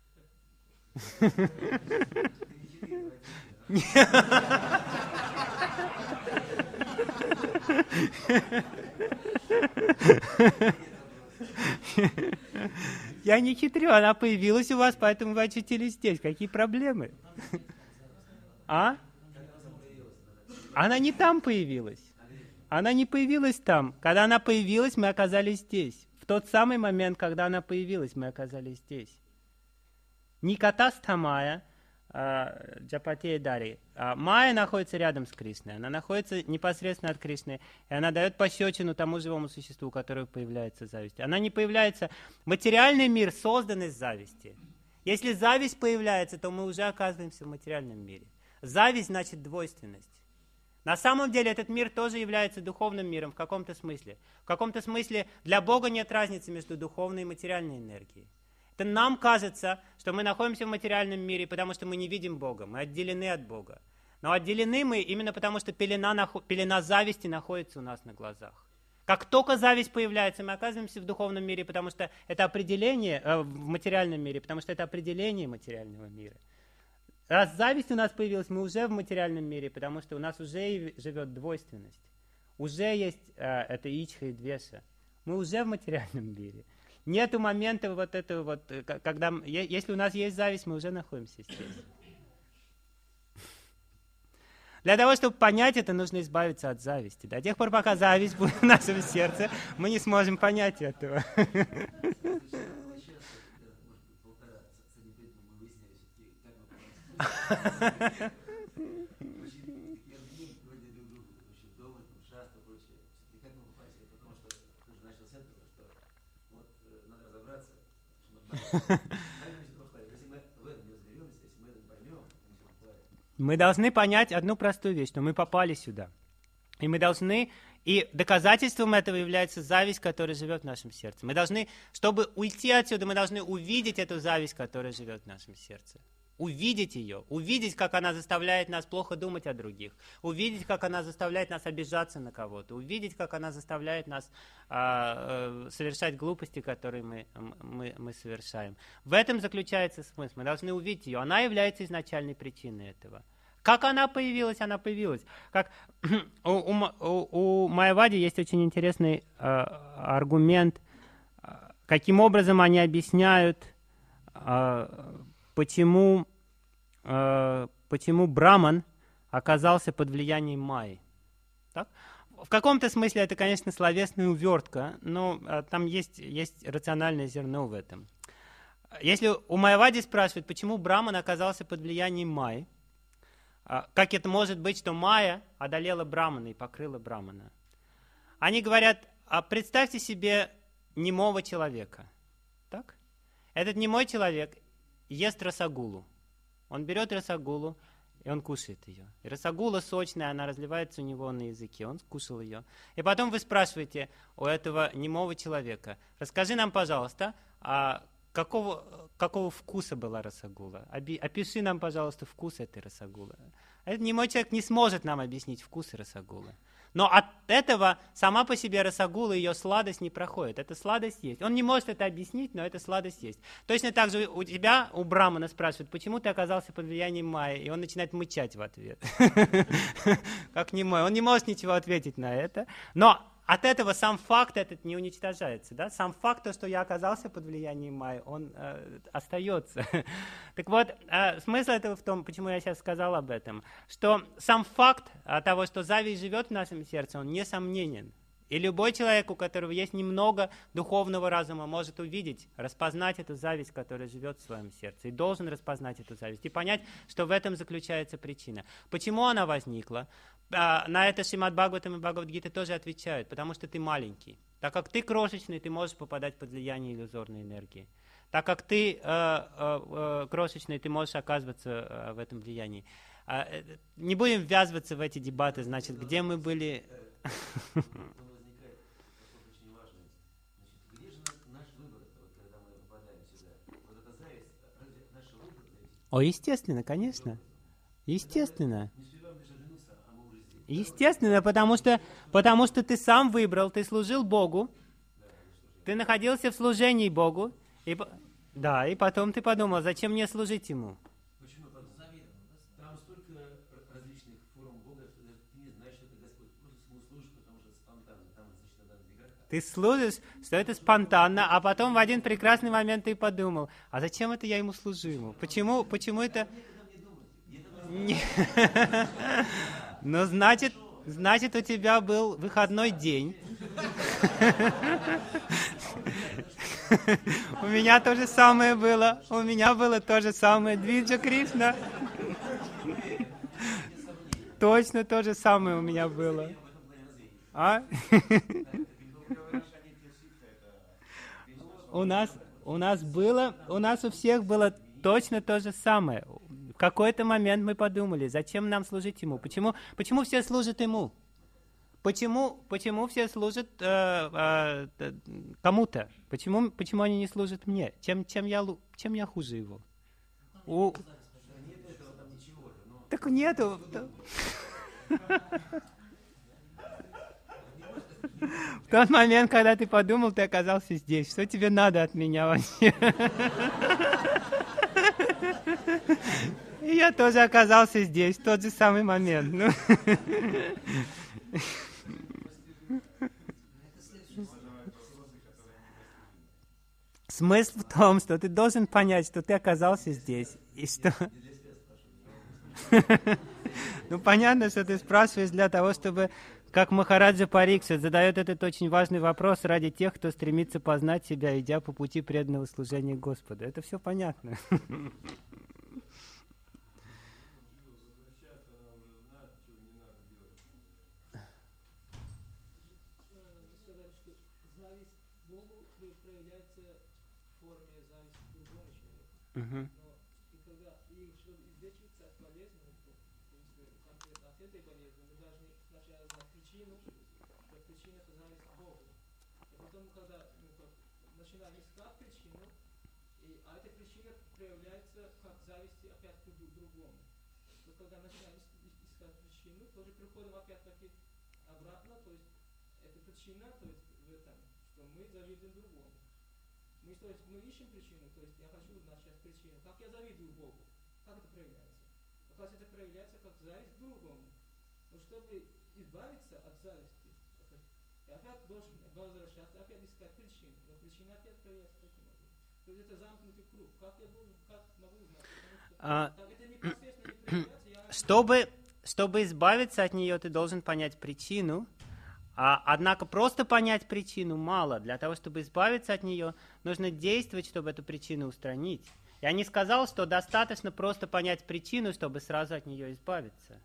Я не хитрю, она появилась у вас, поэтому вы очутились здесь. Какие проблемы? А? Она не там появилась. Она не появилась там. Когда она появилась, мы оказались здесь. В тот самый момент, когда она появилась, мы оказались здесь. Никатаста Майя, Джапатея Дари. Майя находится рядом с Кришной. Она находится непосредственно от Кришны. И она дает пощечину тому живому существу, у которого появляется зависть. Она не появляется... Материальный мир создан из зависти. Если зависть появляется, то мы уже оказываемся в материальном мире. Зависть значит двойственность. На самом деле этот мир тоже является духовным миром в каком-то смысле. В каком-то смысле для Бога нет разницы между духовной и материальной энергией. Это нам кажется, что мы находимся в материальном мире, потому что мы не видим Бога, мы отделены от Бога. Но отделены мы именно потому, что пелена зависти находится у нас на глазах. Как только зависть появляется, мы оказываемся в духовном мире, потому что это определение, в материальном мире, потому что это определение материального мира. Раз зависть у нас появилась, мы уже в материальном мире, потому что у нас уже живет двойственность. Уже есть это ичха и двеша. Мы уже в материальном мире. Нету момента вот этого вот, когда, если у нас есть зависть, мы уже находимся здесь. Для того, чтобы понять это, нужно избавиться от зависти. До тех пор, пока зависть будет в нашем сердце, мы не сможем понять этого. Мы должны понять одну простую вещь, что мы попали сюда. И мы должны, и доказательством этого является зависть, которая живет в нашем сердце. Мы должны, чтобы уйти отсюда, мы должны увидеть эту зависть, которая живет в нашем сердце. Увидеть ее, увидеть, как она заставляет нас плохо думать о других, увидеть, как она заставляет нас обижаться на кого-то, увидеть, как она заставляет нас совершать глупости, которые мы совершаем. В этом заключается смысл. Мы должны увидеть ее. Она является изначальной причиной этого. Как она появилась? Она появилась. Как у Майявади есть очень интересный аргумент, каким образом они объясняют, почему Браман оказался под влиянием Майи. Так? В каком-то смысле это, конечно, словесная увертка, но там есть рациональное зерно в этом. Если у Майявади спрашивают, почему Браман оказался под влиянием Майи, как это может быть, что Майя одолела Брамана и покрыла Брамана? Они говорят, представьте себе немого человека. Так? Этот немой человек ест расагулу. Он берет расагулу, и он кушает ее. И расагула сочная, она разливается у него на языке. Он скушал ее. И потом вы спрашиваете у этого немого человека, расскажи нам, пожалуйста, какого вкуса была расагула? Опиши нам, пожалуйста, вкус этой расагулы. Этот немой человек не сможет нам объяснить вкус расагулы. Но от этого сама по себе расагула, ее сладость не проходит. Эта сладость есть. Он не может это объяснить, но эта сладость есть. Точно так же у Брамана спрашивают, почему ты оказался под влиянием Майи, и он начинает мычать в ответ. Как немой. Он не может ничего ответить на это. Но от этого сам факт этот не уничтожается. Да? Сам факт, что я оказался под влиянием Майи, он остается. Так вот, смысл этого в том, почему я сейчас сказал об этом, что сам факт того, что зависть живет в нашем сердце, он несомненен. И любой человек, у которого есть немного духовного разума, может увидеть, распознать эту зависть, которая живет в своем сердце. И должен распознать эту зависть. И понять, что в этом заключается причина. Почему она возникла? на это Шримад Бхагаватам и Бхагавад-гита тоже отвечают, потому что ты маленький. Так как ты крошечный, ты можешь попадать под влияние иллюзорной энергии. Так как ты крошечный, ты можешь оказываться в этом влиянии. Не будем ввязываться в эти дебаты, значит, где мы были... О, естественно, конечно. Естественно. Естественно, потому что ты сам выбрал, ты служил Богу, ты находился в служении Богу, и потом ты подумал, зачем мне служить Ему? Почему? Там столько различных форм Бога, что ты не знаешь, что это Господь. Просто ему служишь, потому что спонтанно, там различные данные греха. Ты служишь, что это спонтанно, а потом в один прекрасный момент ты подумал, а зачем это я Ему служу? Почему это... Ну, значит, у тебя был выходной день. У меня то же самое было. У меня было то же самое. Двиджа Кришна. Точно то же самое у меня было. А? У нас у всех было точно то же самое. В какой-то момент мы подумали, зачем нам служить Ему? Почему все служат Ему? Почему все служат кому-то? Почему они не служат мне? Чем я хуже его? Так нету. В тот момент, когда ты подумал, ты оказался здесь. Что тебе надо от меня вообще? И я тоже оказался здесь, в тот же самый момент. Смысл в том, что ты должен понять, что ты оказался здесь, и что... Ну, понятно, что ты спрашиваешь для того, чтобы, как Махараджа Парикшит задает этот очень важный вопрос ради тех, кто стремится познать себя, идя по пути преданного служения Господу. Это все понятно. Uh-huh. И когда чтобы излечиться от болезни, конкретно от этой болезни, мы должны сначала знать причину, что причина это зависть к Богу. И потом, когда начинаем искать причину, а эта причина проявляется как зависть опять к другому. То когда начинаем искать причину, тоже приходим опять-таки обратно, то есть эта причина, то есть в этом, что мы завидуем другому. Мы ищем причину, то есть я хочу узнать сейчас причину. Как я завидую Богу? Как это проявляется? Оказывается, это проявляется как зависть к другому. Но чтобы избавиться от зависти, я опять должен возвращаться, опять искать причину. Но причина опять проявляется таким образом. То есть это замкнутый круг. Как могу узнать? Потому что это непосредственно не проявляется. Чтобы избавиться от нее, ты должен понять причину. Однако просто понять причину мало. Для того, чтобы избавиться от нее, нужно действовать, чтобы эту причину устранить. Я не сказал, что достаточно просто понять причину, чтобы сразу от нее избавиться.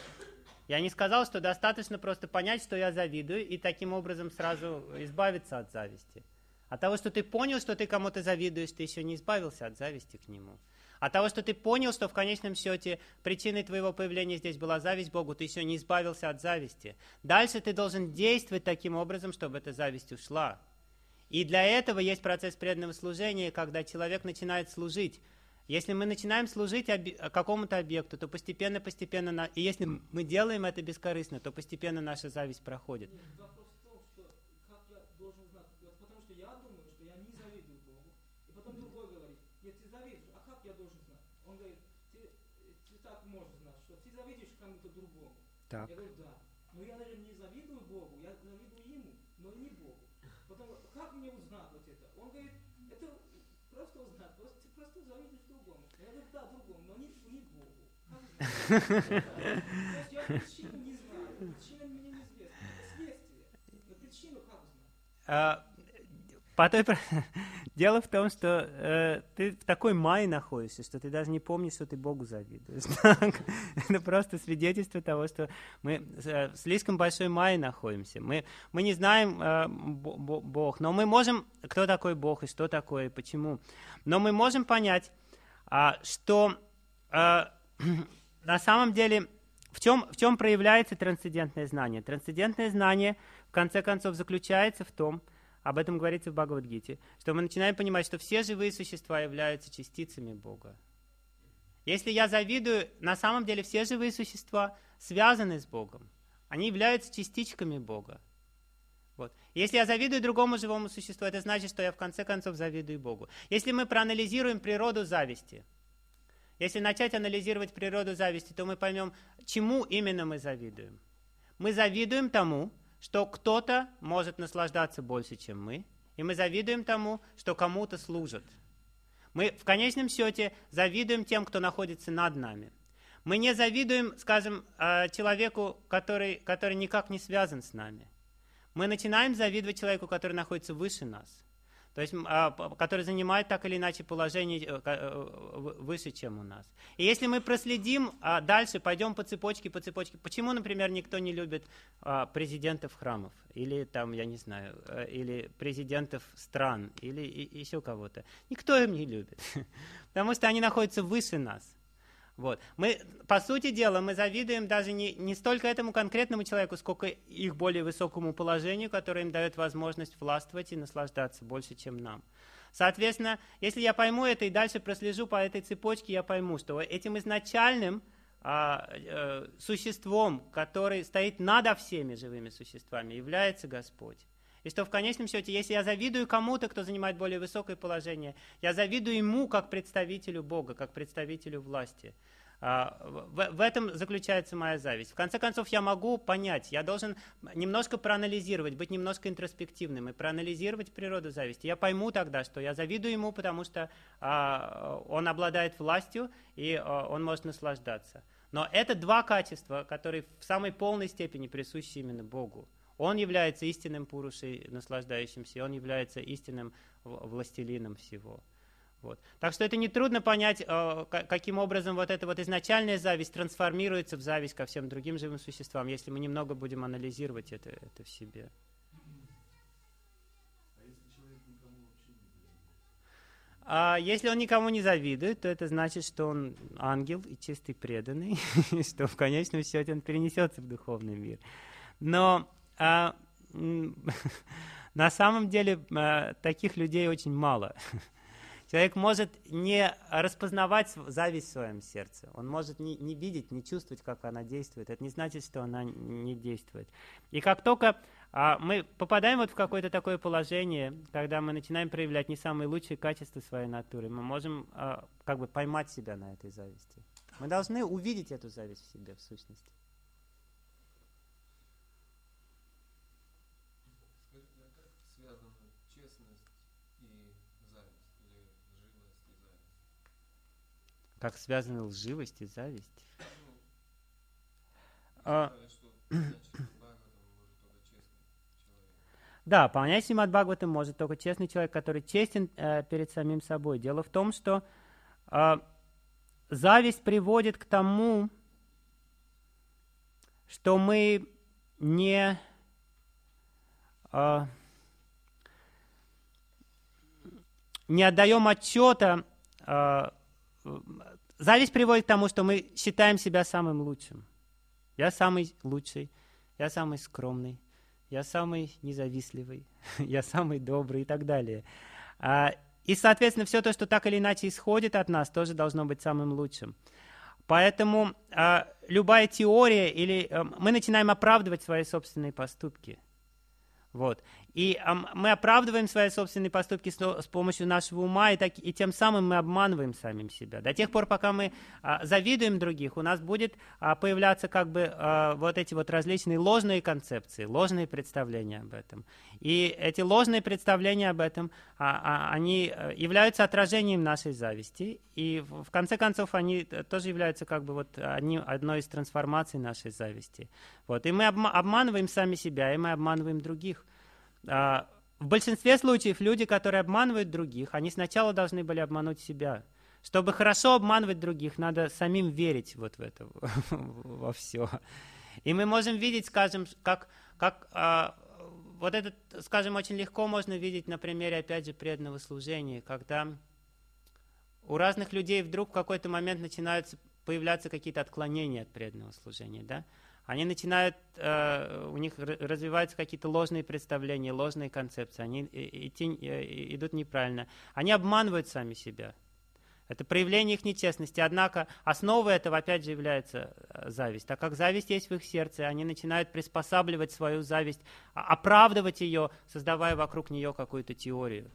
Я не сказал, что достаточно просто понять, что я завидую, и таким образом сразу избавиться от зависти. От того, что ты понял, что ты кому-то завидуешь, ты еще не избавился от зависти к нему. От того, что ты понял, что в конечном счете причиной твоего появления здесь была зависть Богу, ты еще не избавился от зависти. Дальше ты должен действовать таким образом, чтобы эта зависть ушла. И для этого есть процесс преданного служения, когда человек начинает служить. Если мы начинаем служить какому-то объекту, то постепенно, и если мы делаем это бескорыстно, то постепенно наша зависть проходит. Вопрос в том, что как я должен знать, потому что я думаю, что я не завидую Богу, и потом другой говорит, нет, ты завидуешь, а как я должен знать? Он говорит, ты так можешь знать, что ты завидуешь кому-то другому. Так. Я говорю, да, но я даже не завидую Богу, я завидую ему, но не Богу. Потом, как мне узнать вот это? Он говорит, это просто узнать, ты просто завидуешь другому. Я говорю, да, другому, но не Богу. Как узнать? То есть я причину не знаю, причина мне неизвестна. Следствие, но причину как узнать? Дело в том, что ты в такой майе находишься, что ты даже не помнишь, что ты Богу завидуешь. Это просто свидетельство того, что мы в слишком большой майе находимся. Мы не знаем Бог, но мы можем, кто такой Бог и что такое, и почему. Но мы можем понять, что на самом деле в чем проявляется трансцендентное знание. Трансцендентное знание, в конце концов, заключается в том, об этом говорится в Бхагавад-гите, что мы начинаем понимать, что все живые существа являются частицами Бога. Если я завидую, на самом деле все живые существа связаны с Богом. Они являются частичками Бога. Вот. Если я завидую другому живому существу, это значит, что я в конце концов завидую Богу. Если мы проанализируем природу зависти, если начать анализировать природу зависти, то мы поймем, чему именно мы завидуем. Мы завидуем тому, что кто-то может наслаждаться больше, чем мы, и мы завидуем тому, что кому-то служат. Мы в конечном счете завидуем тем, кто находится над нами. Мы не завидуем, скажем, человеку, который никак не связан с нами. Мы начинаем завидовать человеку, который находится выше нас, то есть который занимает так или иначе положение выше, чем у нас. И если мы проследим дальше, пойдем по цепочке, почему, например, никто не любит президентов храмов, или там, я не знаю, или президентов стран, или еще кого-то? Никто им не любит, потому что они находятся выше нас. Вот. Мы, по сути дела, мы завидуем даже не столько этому конкретному человеку, сколько их более высокому положению, которое им дает возможность властвовать и наслаждаться больше, чем нам. Соответственно, если я пойму это и дальше прослежу по этой цепочке, я пойму, что этим изначальным существом, который стоит над всеми живыми существами, является Господь. И что в конечном счете, если я завидую кому-то, кто занимает более высокое положение, я завидую ему как представителю Бога, как представителю власти. В этом заключается моя зависть. В конце концов, я могу понять, я должен немножко проанализировать, быть немножко интроспективным и проанализировать природу зависти. Я пойму тогда, что я завидую ему, потому что он обладает властью и он может наслаждаться. Но это два качества, которые в самой полной степени присущи именно Богу. Он является истинным пурушей, наслаждающимся, и он является истинным властелином всего. Вот. Так что это нетрудно понять, каким образом вот эта вот изначальная зависть трансформируется в зависть ко всем другим живым существам, если мы немного будем анализировать это в себе. Если он никому не завидует, то это значит, что он ангел и чистый преданный, что в конечном счете он перенесется в духовный мир. Но на самом деле таких людей очень мало. Человек может не распознавать зависть в своем сердце. Он может не видеть, не чувствовать, как она действует. Это не значит, что она не действует. И как только мы попадаем вот в какое-то такое положение, когда мы начинаем проявлять не самые лучшие качества своей натуры, мы можем как бы поймать себя на этой зависти. Мы должны увидеть эту зависть в себе, в сущности. Как связаны лживость и зависть? Да, понять Шримад Бхагаватам может только честный человек, который честен перед самим собой. Дело в том, что зависть приводит к тому, что мы не отдаем отчета. Зависть приводит к тому, что мы считаем себя самым лучшим. Я самый лучший, я самый скромный, я самый независтливый, я самый добрый и так далее. И, соответственно, все то, что так или иначе исходит от нас, тоже должно быть самым лучшим. Поэтому любая теория, или мы начинаем оправдывать свои собственные поступки. Вот. И мы оправдываем свои собственные поступки с помощью нашего ума, и тем самым мы обманываем самим себя. До тех пор, пока мы завидуем других, у нас будет появляться как бы вот эти вот различные ложные концепции, ложные представления об этом. И эти ложные представления об этом, они являются отражением нашей зависти, и в конце концов они тоже являются как бы вот одной из трансформаций нашей зависти. Вот. И мы обманываем сами себя, и мы обманываем других. в большинстве случаев люди, которые обманывают других, они сначала должны были обмануть себя. Чтобы хорошо обманывать других, надо самим верить вот в это, во все. И мы можем видеть, скажем, как вот это, скажем, очень легко можно видеть на примере, опять же, преданного служения, когда у разных людей вдруг в какой-то момент начинают появляться какие-то отклонения от преданного служения, да? Они начинают, у них развиваются какие-то ложные представления, ложные концепции, они идут неправильно. Они обманывают сами себя. Это проявление их нечестности. Однако основой этого, опять же, является зависть. Так как зависть есть в их сердце, они начинают приспосабливать свою зависть, оправдывать ее, создавая вокруг нее какую-то теорию,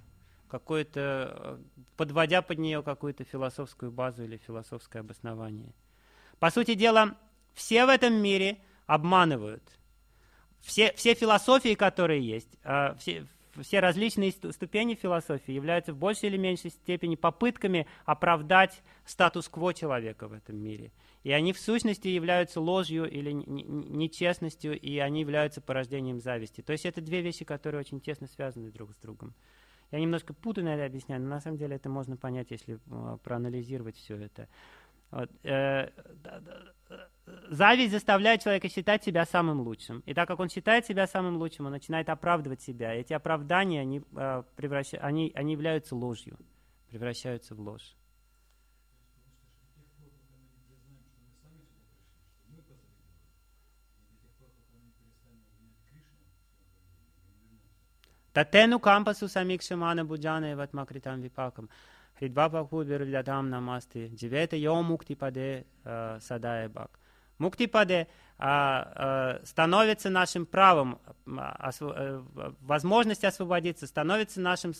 подводя под нее какую-то философскую базу или философское обоснование. По сути дела, все в этом мире обманывают. Все философии, которые есть, все различные ступени философии являются в большей или меньшей степени попытками оправдать статус-кво человека в этом мире. И они в сущности являются ложью или нечестностью, и они являются порождением зависти. То есть это две вещи, которые очень тесно связаны друг с другом. Я немножко путанно это объясняю, но на самом деле это можно понять, если проанализировать все это. Вот. Зависть заставляет человека считать себя самым лучшим. И так как он считает себя самым лучшим, он начинает оправдывать себя. Эти оправдания, они являются ложью, превращаются в ложь. Татену кампасу самикшамана буджана эватмакритам випакам. Хридвапакудбервидатам намасти. Дживета йо муктипаде садаебак. Муктипаде становится нашим правом, возможность освободиться становится нашим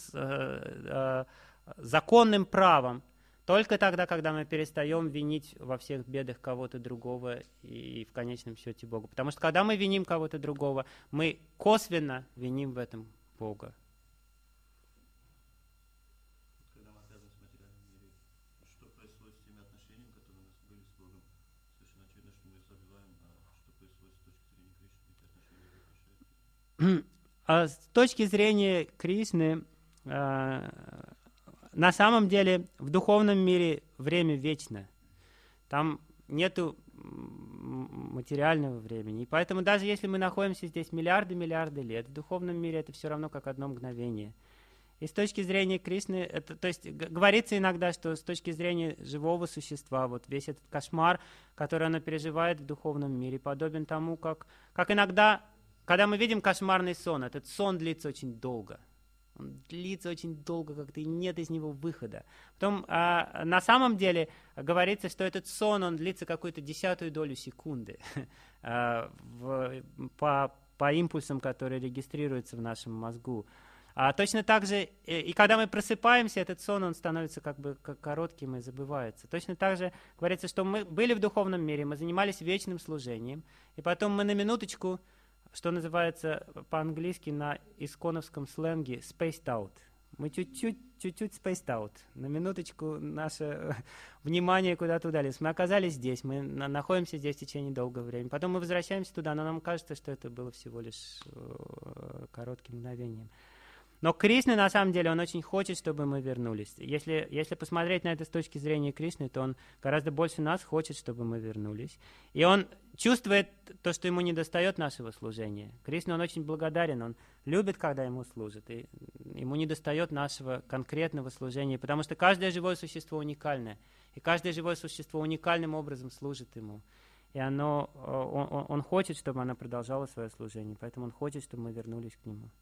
законным правом только тогда, когда мы перестаем винить во всех бедах кого-то другого и в конечном счете Бога. Потому что когда мы виним кого-то другого, мы косвенно виним в этом Бога. Когда мы связаны с материальным миром, что происходит с теми отношениями, которые у нас были с Богом? Совершенно очевидно, что мы их забиваем, а что происходит с точки зрения Кришны, эти отношения прекращаются? С точки зрения Кришны, на самом деле в духовном мире время вечно. Там нету материального времени. И поэтому даже если мы находимся здесь миллиарды лет, в духовном мире это все равно как одно мгновение. И с точки зрения Кришны, то есть говорится иногда, что с точки зрения живого существа, вот весь этот кошмар, который оно переживает в духовном мире, подобен тому, как иногда, когда мы видим кошмарный сон, этот сон длится очень долго. Он длится очень долго, как-то и нет из него выхода. Потом на самом деле говорится, что этот сон, он длится какую-то 10-ую долю секунды по импульсам, которые регистрируются в нашем мозгу. Точно так же, и когда мы просыпаемся, этот сон, он становится как бы коротким и забывается. Точно так же говорится, что мы были в духовном мире, мы занимались вечным служением, и потом мы на минуточку, что называется по-английски на исконовском сленге spaced out. Мы чуть-чуть spaced out. На минуточку наше внимание куда-то удалилось. Мы оказались здесь, мы находимся здесь в течение долгого времени. Потом мы возвращаемся туда, но нам кажется, что это было всего лишь коротким мгновением. Но Кришна, на самом деле, он очень хочет, чтобы мы вернулись. Если посмотреть на это с точки зрения Кришны, то он гораздо больше нас хочет, чтобы мы вернулись. И он чувствует то, что ему недостает нашего служения. Кришна, он очень благодарен, он любит, когда ему служат. И ему недостает нашего конкретного служения, потому что каждое живое существо уникальное. И каждое живое существо уникальным образом служит ему. И он хочет, чтобы оно продолжало свое служение. Поэтому он хочет, чтобы мы вернулись к нему.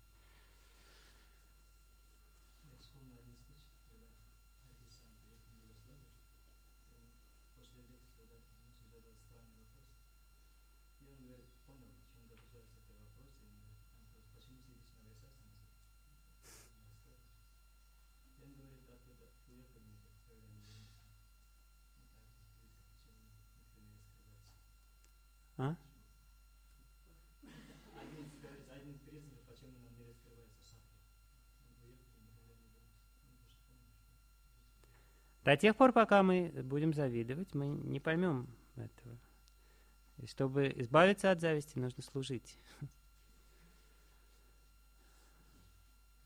До тех пор, пока мы будем завидовать, мы не поймем этого. И чтобы избавиться от зависти, нужно служить.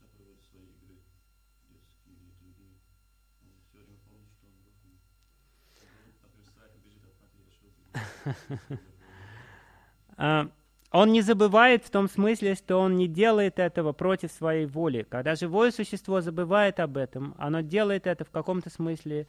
Кришна проводит свои игры детские и другие. Он все время помнит, что он Бог. Например, в страхе бежит от матери Яшоды. Он не забывает в том смысле, что он не делает этого против своей воли. Когда живое существо забывает об этом, оно делает это в каком-то смысле.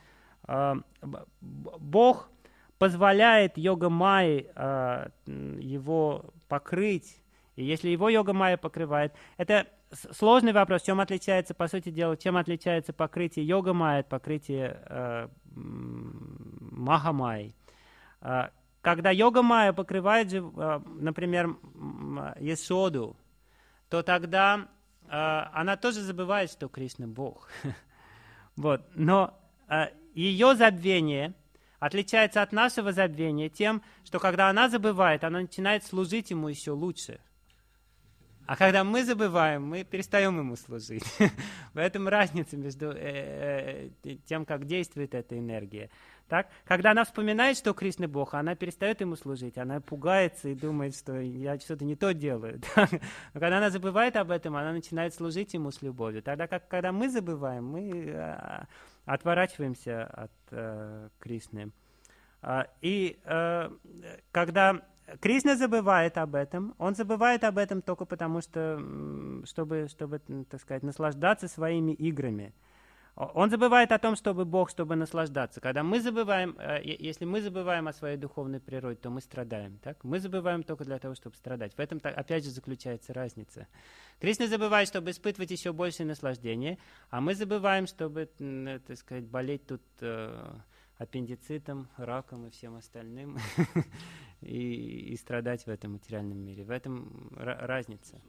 Бог позволяет йога-майе его покрыть. И если его йога-майя покрывает, это сложный вопрос, чем отличается, по сути дела, чем отличается покрытие йога-майи от покрытия маха-майи. Когда йога-майя покрывает, например, Яшоду, то тогда она тоже забывает, что Кришна Бог. Вот. Но ее забвение отличается от нашего забвения тем, что когда она забывает, она начинает служить ему еще лучше. А когда мы забываем, мы перестаем ему служить. В этом разница между тем, как действует эта энергия. Так? Когда она вспоминает, что Кришна Бог, она перестает ему служить, она пугается и думает, что я что-то не то делаю. Но когда она забывает об этом, она начинает служить ему с любовью. Тогда как когда мы забываем, мы отворачиваемся от Кришны. И когда Кришна забывает об этом, он забывает об этом только потому, что, чтобы, так сказать, наслаждаться своими играми. Он забывает о том, чтобы Бог, чтобы наслаждаться. Когда мы забываем, если мы забываем о своей духовной природе, то мы страдаем. Так? Мы забываем только для того, чтобы страдать. В этом, опять же, заключается разница. Кришна забывает, чтобы испытывать еще большее наслаждение, а мы забываем, чтобы, так сказать, болеть тут аппендицитом, раком и всем остальным, и страдать в этом материальном мире. В этом разница.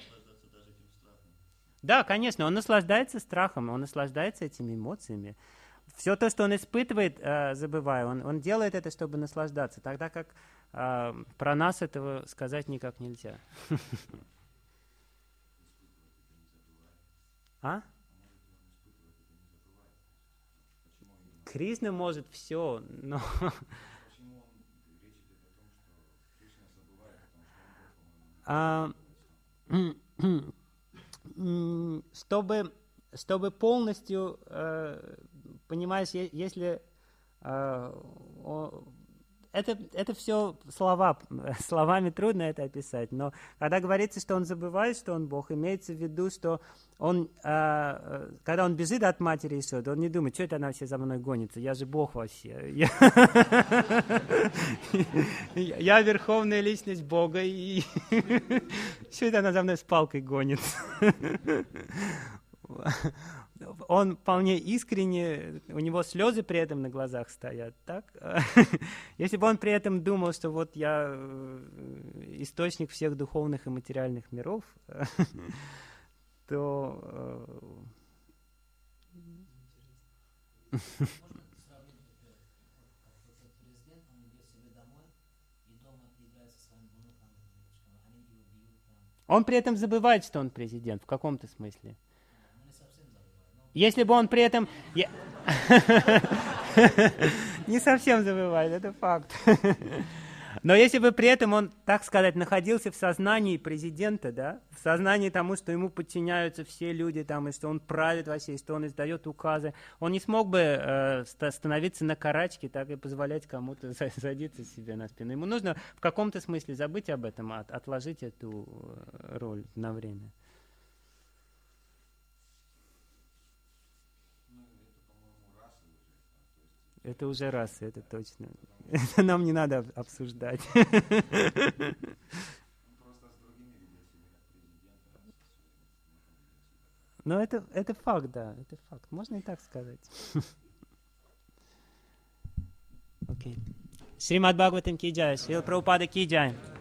Да, конечно, он наслаждается страхом, он наслаждается этими эмоциями. Все то, что он испытывает, забывая, он делает это, чтобы наслаждаться, тогда как про нас этого сказать никак нельзя. А? Кришна может все, но... Чтобы полностью, понимаешь, если это все слова, словами трудно это описать, но когда говорится, что он забывает, что он Бог, имеется в виду, что он, когда он бежит от матери Яшоды, он не думает, что это она все за мной гонится, я же Бог вообще, я верховная личность Бога, и что это она за мной с палкой гонится. Он вполне искренне, у него слезы при этом на глазах стоят, так? Если бы он при этом думал, что вот я источник всех духовных и материальных миров, то... Он при этом забывает, что он президент, в каком-то смысле. Если бы он при этом... Не совсем забывает, это факт. Но если бы при этом он, так сказать, находился в сознании президента, да, в сознании тому, что ему подчиняются все люди, там, и что он правит вообще, и что он издает указы, он не смог бы становиться на карачке, так и позволять кому-то садиться себе на спину. Ему нужно в каком-то смысле забыть об этом, отложить эту роль на время. Это уже раса, это точно. Это нам не надо обсуждать. Но это факт, да, это факт. Можно и так сказать. Окей. Шримад Бхагаватам ки джай, Шрила Прабхупада ки джай.